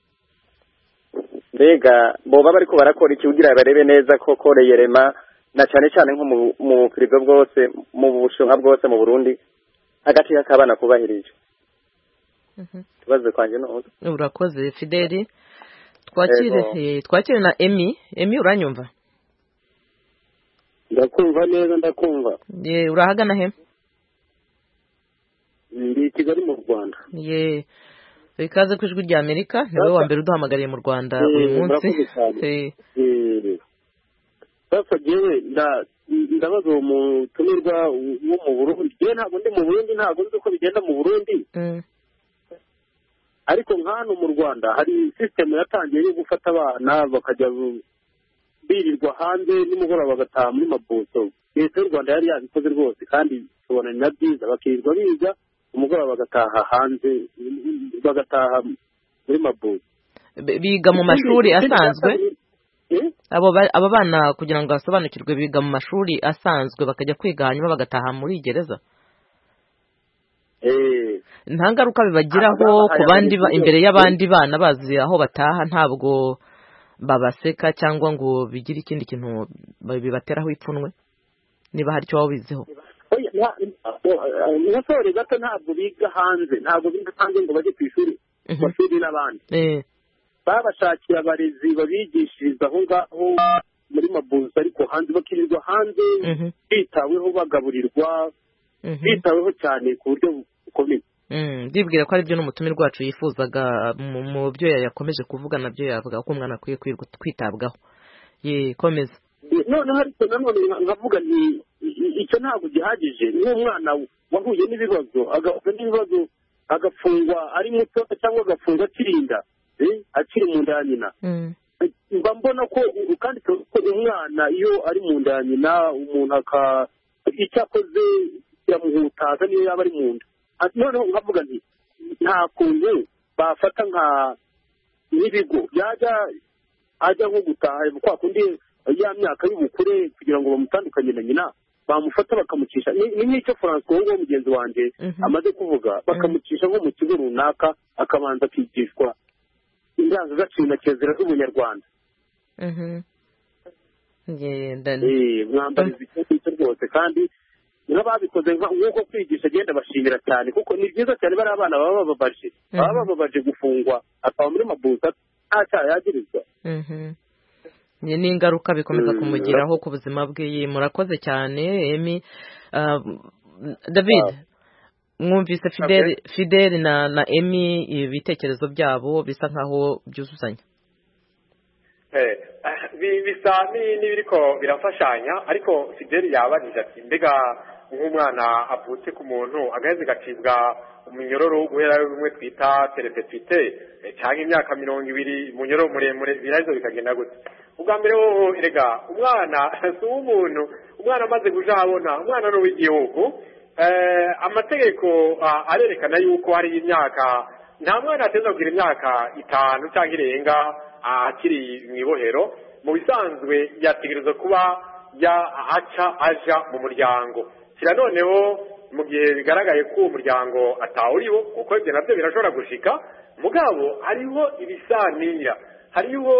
Mbega boba bariko barakora iki kugira barebe neza ko koreyerema, na cyane cyane nko mu prive bwose, mu bushonka bwose mu Burundi, hagati y'akabana kubahirije. Tubaze kwanje no. Urakoze Fideli. Twakire na Emi uranyumva? Ndakumva neza, ndakumva. Urahagana he? Ndi Kigali mu Rwanda. Ikaze ku Ijwi ry'Amerika, niwe wa mbere uduhamagariye mu Rwanda uyu munsi. Sasa jewe ndabaza uwo mutumirwa wo mu Burundi. Je ntabwo ndi mu Burundi, ntabwo nzi uko bigenda mu Burundi. Ariko nk'hano mu Rwanda hari system yatangiye yo gufata abana bakajya birirwa hanze nimugoroba bagataha muri mabuso. Leta y'u Rwanda yari yabikoze rwose, kandi tubona ni na byiza, bakirirwa biga umugoroba bagataha hanze bagataha muri mabuso. Biga mu mashuri asanzwe abo bana kugira ngo basobanukirwe biga mu mashuri asanzwe bakajya kwiga hanyuma bagataha muri gereza. Nta ngaruka bibagiraho ku bandi imbere y'abandi bana bazi aho bataha, ntabwo babaseka cyangwa ngo bigire ikindi kintu bibateraho ipfunwe niba hari icyo wabiziho. Nasore gato ntabwo biga hanze ngo bajye ku ishuri mashuri n'abandi babashakiye abarezi babigishiriza aho ngaho muri mabuso, ariko hanze bakirirwa hanze bitaweho bagaburirwa bitaweho cyane ku buryo bukomeye. Ndibwira ko ari byo n'umutumirwa wacu yifuzaga mu byo yakomeje kuvuga, nabyo yavuga ko umwana akwiye kwitabwaho. Komeza. Noneho ariko nanone nkavuga nti icyo ntabwo gihagije. Nk'umwana wahuye n'ibibazo agahura n'ibibazo agafungwa ari muto cyangwa agafungwa akirinda akiri mu nda ya nyina, mba mbona ko kandi ko umwana iyo ari mu nda ya nyina umuntu icyo akoze kiramuhutaza niyo yaba ari mu nda. Noneho nkavuga nti nta kuntu bafata nk'ibigo yajya ajya nko gutaha kwa kundi ya myaka y'ubukure kugira ngo bamutandukanye na nyina, bamufata bakamucisha ni nk'icyo Francois wo mugenzi wanjye amaze kuvuga, bakamucisha nko mu kigo runaka akabanza akigishwa indangagaciro na kirazira z'umunyarwanda. Mwambariza icyo rwose, kandi n'ababikoze nk'uko kwigisha agenda bashimira cyane, kuko ni byiza cyane bari abana baba bababaje gufungwa akaba muri mabuso nta cyaha yagirizwa. Ni ingaruka bikomeza kumugiraho ku buzima bwe. Murakoze cyane Emi. David, mwumvise Fidel na Emi ibitekerezo byabo bisa nkaho byuzuzanya. Bisa n'ibiriko birafashanya, ariko Fidel yabajije ati mbega nk'umwana avutse ku muntu agaheze gacibwa umunyororo guhera bimwe twita perepetite cyangwa imyaka 20 umunyororo muremure birazo bikagenda gute? Ubwa mbere wowe erega umwana si umuntu, umwana amaze kuja abona umwana no w'igihugu. Amategeko arerekana yuko hari imyaka nta mwana ateza kugira imyaka 5 cyangwa irenga akiri mu ibohero. Mu bisanzwe yategerezwa kuba aja mu muryango. Kira noneho mu gihe bigaragaye ko umuryango atawuriho, kuko ibyo nabyo birashobora gushika, mugabo hariho ibisanira, hariho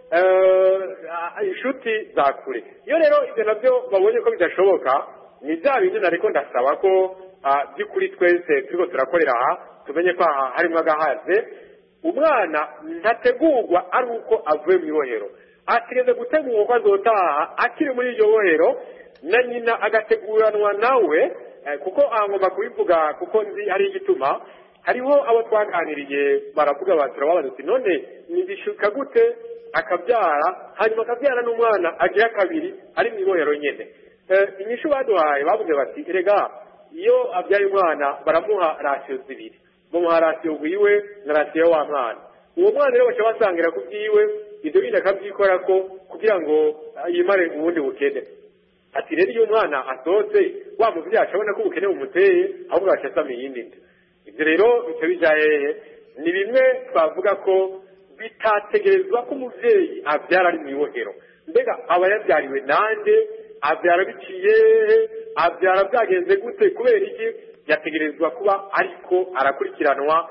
inshuti za kure. Iyo rero ibyo nabyo babonye ko bidashoboka, ni bya bindi nariko ndasaba ko by'ukuri twese turiko turakorera aha tumenye ko harimo agahaze. Umwana ntategurwa ari uko avuye mu ibohero, ategeze gutegurwa ko azotaha akiri muri iryo bohero, na nyina agateguranwa nawe, kuko ngomba kubivuga kuko nzi hari igituma. Hariho abo twaganiriye baravuga baturababaza ati none nibishuka gute akabyara hanyuma akabyara n'umwana agira kabiri ari mu ibohero nyene. Inyishu baduhaye bavuze bati erega iyo abyaye umwana baramuha ratio zibiri, bamuha ratio wiwe na ratio wa mwana. Uwo mwana rero baca basangira ku byiwe, ibyo bindi akabyikora ko kugira ngo yimare ubundi bukene. Ati rero iyo umwana asohotse wa muvyeyi acabona ko ubukene bumuteye ahubwo acasama iyindi nda. Ibyo rero bica bijaye ni bimwe twavuga ko bitategerezwa ko umuvyeyi abyara ari mu ibohero. Mbega aba yabyariwe nande, abyara biciye, abyara byagenze gute, kubera iki yategerezwa kuba ariko arakurikiranwa.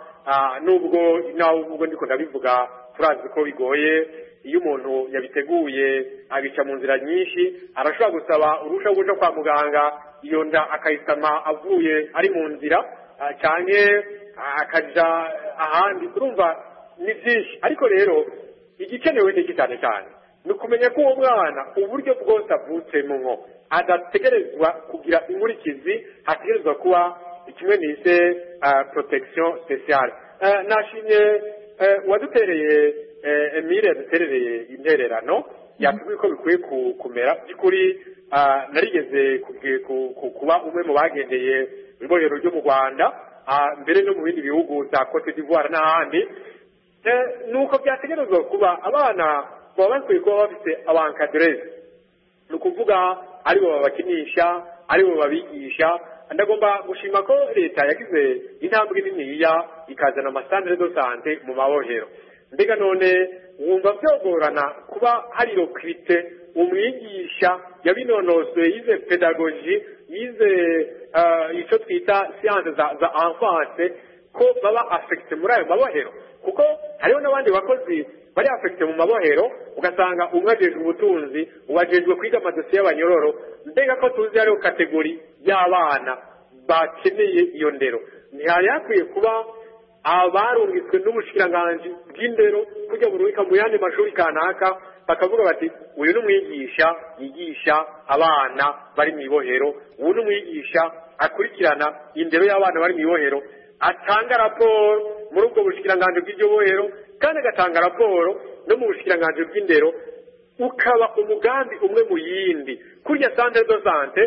Nubwo ndiko ndabivuga turazi ko bigoye. Iyo umuntu yabiteguye abica mu nzira nyinshi, arashobora gusaba urusha rwo kuja kwa muganga iyo nda akayisama avuye ari mu nzira, cyane akaja ahandi. Urumva ni byinshi, ariko rero igikenewe ni cyane cyane ni ukumenya ko uwo mwana uburyo bwose avutsemo nko adategerezwa kugira inkurikizi, hategerezwa kuba kimwe nise protection speciale. Nashimye wadutereye Emile duterereye intererano yatubwiye ko bikwiye kumera by'ukuri. Narigeze kuba umwe mu bagendeye ibohero ryo mu Rwanda mbere no mu bindi bihugu za Cote d'Ivoire n'ahandi. Nuko byategerezwa kuba abana baba bakwiye kuba bafite abankadreze, ni ukuvuga aribo babakinisha, aribo babigisha, ndagomba gushima ko leta yagize intambwe niniya ikazana amasantire de sante mu mabohero. Mbega none wumva byogorana kuba hari rokrite umwigisha yabinonosoye yize pedagogie yize icyo twita science za enfance ko baba affecte muri ayo mabohero, kuko hariho n'abandi bakozi bari affecte mu mabohero ugasanga umwe ajejwe ubutunzi ubajejwe kwiga amadosiye y'abanyororo. Mbega ko tuzi hariho kategori y'abana bakeneye iyo ndero, ntihari hakwiye kuba abarungitswe n'ubushikiranganji bw'indero kujya burubika mu yandi mashuri kanaka bakavuga bati uyu n'umwigisha yigisha abana bari mu ibohero, uyu n'umwigisha akurikirana indero y'abana bari mu ibohero, atanga raporo muri ubwo bushikiranganji bw'iryo bohero kandi agatanga raporo no mu bushikiranganji bw'indero, ukaba umugambi umwe mu yindi. Kurya centre de santé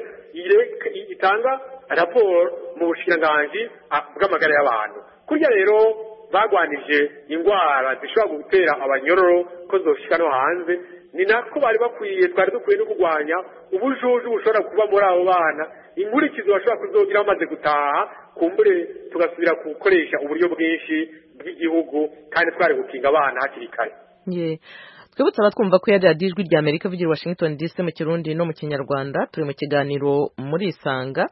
itanga raporo mu bushikiranganji bw'amagara y'abantu. Kurya rero bagwanije indwara zishobora gutera abanyororo ko zoshika no hanze, ni nako bari bakwiye, twari dukwiye no kurwanya ubujuju bushobora kuba muri abo bana, inkurikizo bashobora kuzogira bamaze gutaha, kumbure tugasubira gukoresha uburyo bwinshi bw'igihugu kandi twari gukinga abana hakiri kare. Twibutse abatwumva ko yari radiyo ijwi rya Amerika ivugira Washington DC mu Kirundi no mu Kinyarwanda. Turi mu kiganiro muri Isanga.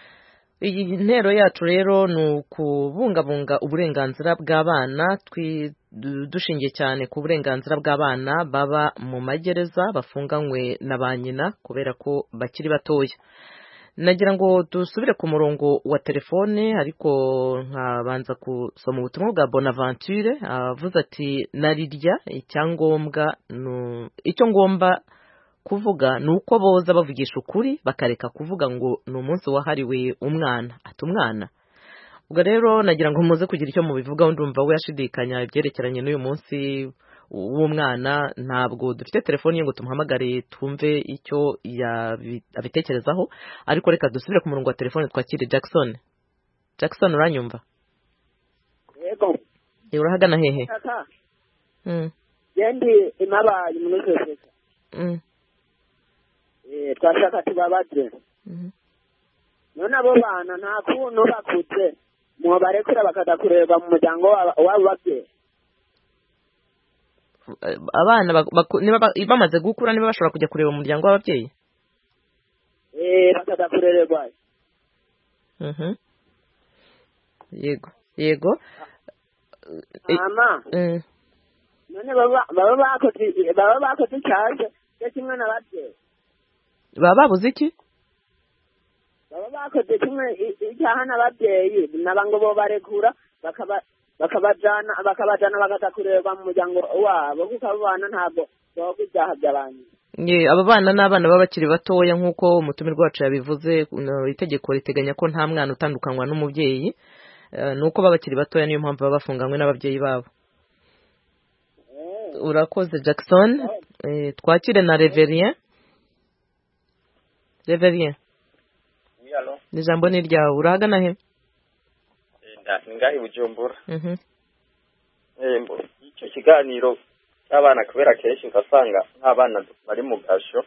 Iyi ntero yacu rero ni ukubungabunga uburenganzira bw'abana, dushingiye cyane ku burenganzira bw'abana baba mu magereza bafunganywe na ba nyina kubera ko bakiri batoya. Nagira ngo dusubire ku murongo wa telefone, ariko nkabanza kusoma ubutumwa bwa Bonaventure avuze ati narirya icyangombwa icyo ngomba kuvuga ni uko boza bavugisha ukuri bakareka kuvuga ngo ni umunsi wahariwe umwana. Ati umwana ubwo rero nagira ngo muze kugira icyo mubivugaho, ndumva we yashidikanya ibyerekeranye n'uyu munsi w'umwana. Ntabwo dufite telefoni ye ngo tumuhamagare twumve icyo abitekerezaho, ariko reka dusubire ku murongo wa telefone twakire Jackson. Jackson uranyumva? Yego. Urahagana hehe? Yendi imabaye mu nzego. Twashaka tubabaze. None abo bana nta kuntu bakutse mu barekura bakadakureba mu muryango wabo babye. Abana bamaze gukura niba bashobora kujya kureba mu muryango w'ababyeyi? Bakadakurerwa. Yego. Mama. None baba bakoze cyane cyo kimwe n'ababyeyi. Baba babuze iki? Baba bakoze kimwe icyaha n'ababyeyi nabango bo barekura bakabajana bakadakureba mu muryango wabo, kuko abana ntabwo baba ibyaha by'abantu. Aba bana n'abana baba bakiri batoya nk'uko umutumirwa wacu yabivuze. Itegeko riteganya ko nta mwana utandukanywa n'umubyeyi, nuko baba bakiri batoya, niyo mpamvu baba bafunganywe n'ababyeyi babo. Urakoze Jackson. Twakire na Reverien. Ijambo ni ryawe. Urahagana he? Ngahi Bujumbura. Icyo kiganiro cy'abana kubera kenshi ngasanga nk'abana bari mu gasho.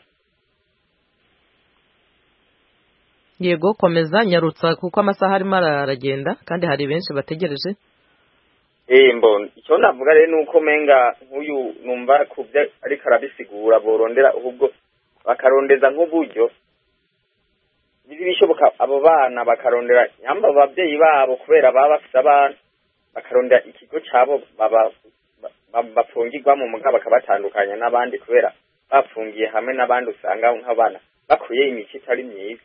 Yego, komeza nyarutsa kuko amasaha arimo aragenda kandi hari benshi bategereje. Icyo navuga rero nuko menga nk'uyu numva kubye ariko arabisigura borondera ahubwo bakarondeza nk'uburyo bishoboka abo bana bakarondera nyamba ababyeyi babo kubera baba bafite abana, bakarondera ikigo cyabo bapfungirwa mu muga bakabatandukanya n'abandi kubera bapfungiye hamwe n'abandi usanga nk'abana bakuye imico itari myiza.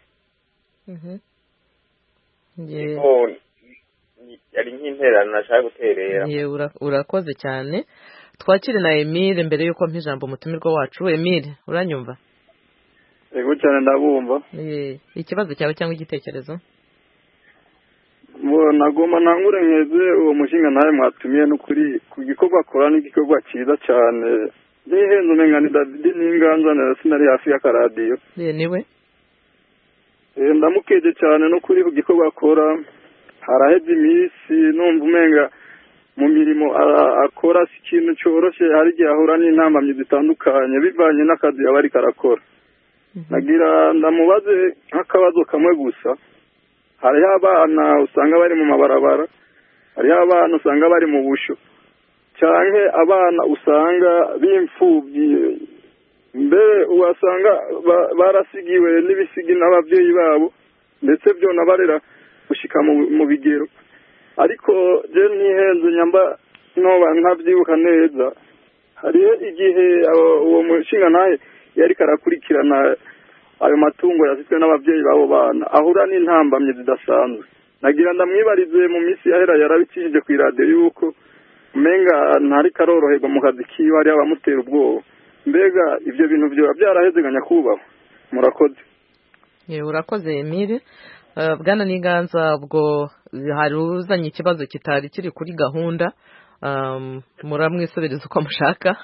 Yari nk'intererano nashaka guterera. Urakoze cyane. Twakire na Emile mbere yuko mpa ijambo umutumirwa wacu. Emile uranyumva? Yego cyane ndabumva. Ikibazo cyawe cyangwa igitekerezo? Nagomba nangurenyeze uwo mushinga nawe mwatumiye n'ukuri ku gikorwa akora n'igikorwa cyiza cyane. Nihenze umenga ni David n'inganza na sinari hafi y'akaradiyo. Niwe? Ndamukeje cyane no kuri ku gikorwa akora. Haraheze iminsi numva umenga mu mirimo akora si ikintu cyoroshye, hari igihe ahura n'intambamyi zitandukanye bivanye n'akazi aba ariko arakora. Nagira ndamubaze nk'akabazo kamwe gusa, hariho abana usanga bari mu mabarabara, hariho abana usanga bari mu busho, canke abana usanga b'imfuvyi, mbere wasanga barasigiwe n'ibisigi n'abavyeyi babo, ndetse vyona barera gushika mu bigero. Ariko je nihenze nyamba noba ntavyibuka neza, hariho igihe uwo mushinga naye yariko arakurikirana ayo matungo yasizwe n'abavyeyi babo bana, ahura n'intambamye zidasanzwe. Nagira ndamwibarize mu misi yahera yarabicishije kw'iradiyo yuko umenga ntariko aroroherwa mu kazi kiwe, hariho abamutera ubwoba. Mbega ivyo bintu vyoba vyarahezeganya kubaho? Murakoze. Urakoze Emile. Bwana Niganza, ubwo hari uzanye ikibazo kitari kiri kuri gahunda, muramwisobereza uko mushaka.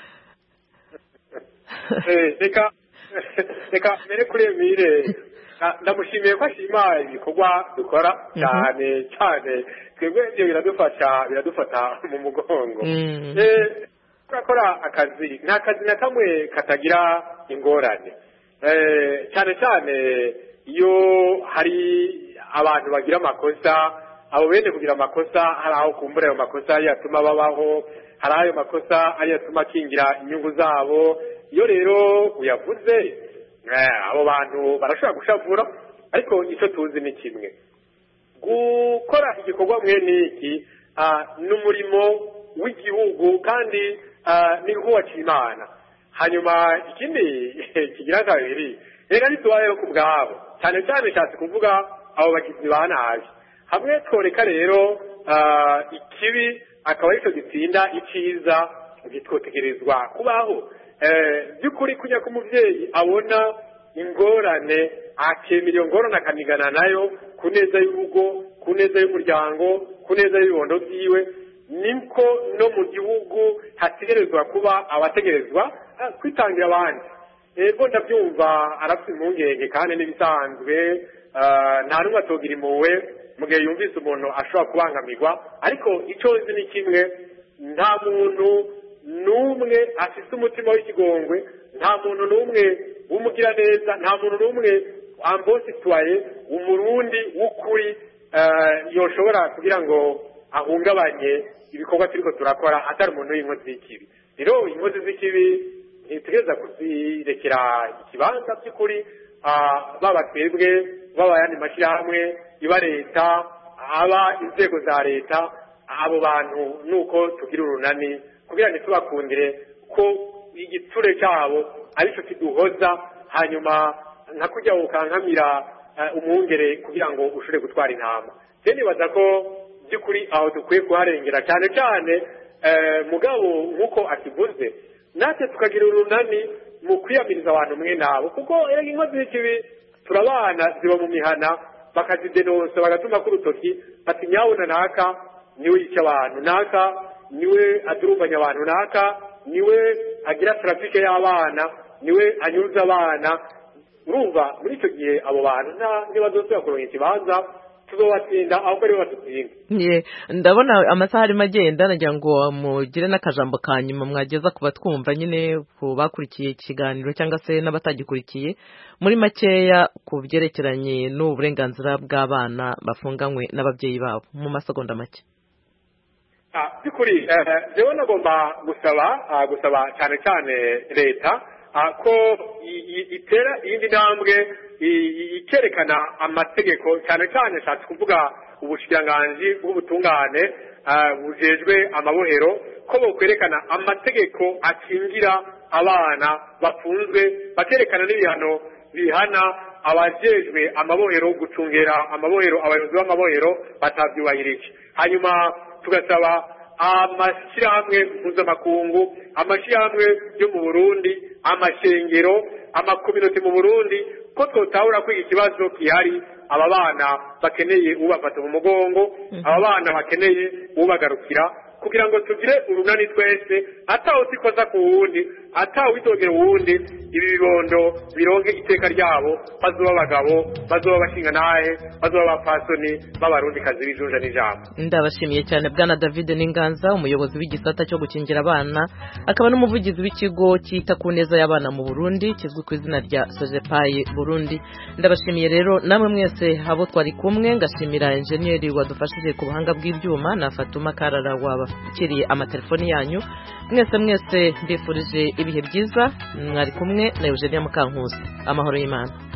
Reka mbere kuri Emile, ndamushimiye ko ashima ibikorwa dukora cyane cyane, twebwe ibyo biradufata mu mugongo. Turakora akazi, nta kazi na kamwe katagira ingorane, cyane cyane iyo hari abantu bagira amakosa, abo bene kugira amakosa hari aho kumbura ayo makosa ari yatuma babaho, hari ayo makosa ari yatuma akingira inyungu zabo. Iyo rero uyavuze abo bantu barashobora gushavura, ariko icyo tuzi ni kimwe, gukora igikorwa mwene iki n'umurimo w'igihugu kandi n'inkuwaca Imana. Hanyuma ikindi kigira kabiri, reka ntitubayeho ku bwabo, cyane cyane nshatse kuvuga abo bagizi ba nabi. Hamwe tworeka rero ikibi akaba aricyo gitsinda icyiza, ntitwotegerezwa kubaho. By'ukuri kujya ku muvyeyi abona ingorane, akemera iyo ngorane akanigana nayo ku neza y'urugo, ku neza y'umuryango, ku neza y'ibibondo vyiwe, niko no mu gihugu hategerezwa kuba abategerezwa kwitangira abandi. Ego ndabyumva arafite impungenge kandi n'ibisanzwe, nta n'umwe atogira impuhwe mu gihe yumvise umuntu ashobora kubangamirwa, ariko icyo nzi ni kimwe, nta muntu n'umwe afite umutima w'ikigongwe, nta muntu n'umwe w'umugira neza, nta muntu n'umwe ambositwaye umurundi w'ukuri yoshobora kugira ngo ahungabanye ibikorwa turiko turakora atari umuntu w'inkozi z'ikibi. Rero inkozi z'ikibi ntitugereza kuzirekera ikibanza by'ukuri, baba twebwe, baba ayandi mashyirahamwe, iba leta, aba inzego za leta, abo bantu nuko tugira urunani kugira ngo tubakundire ko igiture cyabo aricyo kiduhoza, hanyuma nka kujya ukankamira umwungere kugira ngo ushobore gutwara intama. Rero nibaza ko by'ukuri aho dukwiye kuharengera cyane cyane, mugabo nk'uko akivuze, natwe tukagira urunani mu kwiyamiriza abantu mwe nabo, kuko inkozi z'ikibi turabana ziba mu mihana, bakazidenonsa bagatuma ku rutoki bati nyabuna naka niwe yica abantu, naka niwe adurumbanya abantu, naka niwe agira trafike y'abana, niwe anyuza abana. Urumva muri icyo gihe abo bantu ntibazosubira kuronka ikibanza, tuzobatsinda ahubwo aribo batutsinda. Ndabona amasaha arimo agenda, nagira ngo mugire n'akajambo ka nyuma mwageza ku batwumva, nyine ku bakurikiye ikiganiro cyangwa se n'abatagikurikiye, muri makeya ku byerekeranye n'uburenganzira bw'abana bafunganywe n'ababyeyi babo, mu masegonda make. By'ukuri jewe nagomba gusaba cyane cyane leta ko itera iyindi ntambwe ikerekana amategeko, cyane cyane nshatse kuvuga ubushikiranganji bw'ubutungane bujejwe amabohero, ko bokwerekana amategeko akingira abana bafunzwe, bakerekana n'ibihano bihana abajejwe amabohero, gucungera amabohero, abayobozi b'amabohero batabyubahirije. Hanyuma tugasaba amashyirahamwe mpuzamakungu, amashyirahamwe yo mu Burundi, amashengero, amakominoti mu Burundi, ko twotahura kwiga ikibazo gihari. Aba bana bakeneye ubafata mu mugongo, aba bana bakeneye ubagarukira, kugira ngo tugire urunani twese, ataho sikoza ku wundi, atawitogera uwundi ibi bibondo bironke iteka ryabo bazoba abagabo bazoba bashinga nahe bazoba abapasoni b'abarundi kazi bijunja n'ijambo. Ndabashimiye cyane bwana David Ninganza, umuyobozi w'igisata cyo gukingira abana akaba n'umuvugizi w'ikigo cyita ku neza y'abana mu Burundi kizwi ku izina rya Sojepaye Burundi. Ndabashimiye rero namwe mwese abo twari kumwe, ngashimira enjeniyeri wadufashije ku buhanga bw'ibyuma na Fatuma Karara wabakiriye amatelefoni yanyu. Mwese mbifurije ibihe byiza, mwari kumwe na Eugenia Mukankusi. Amahoro y'Imana.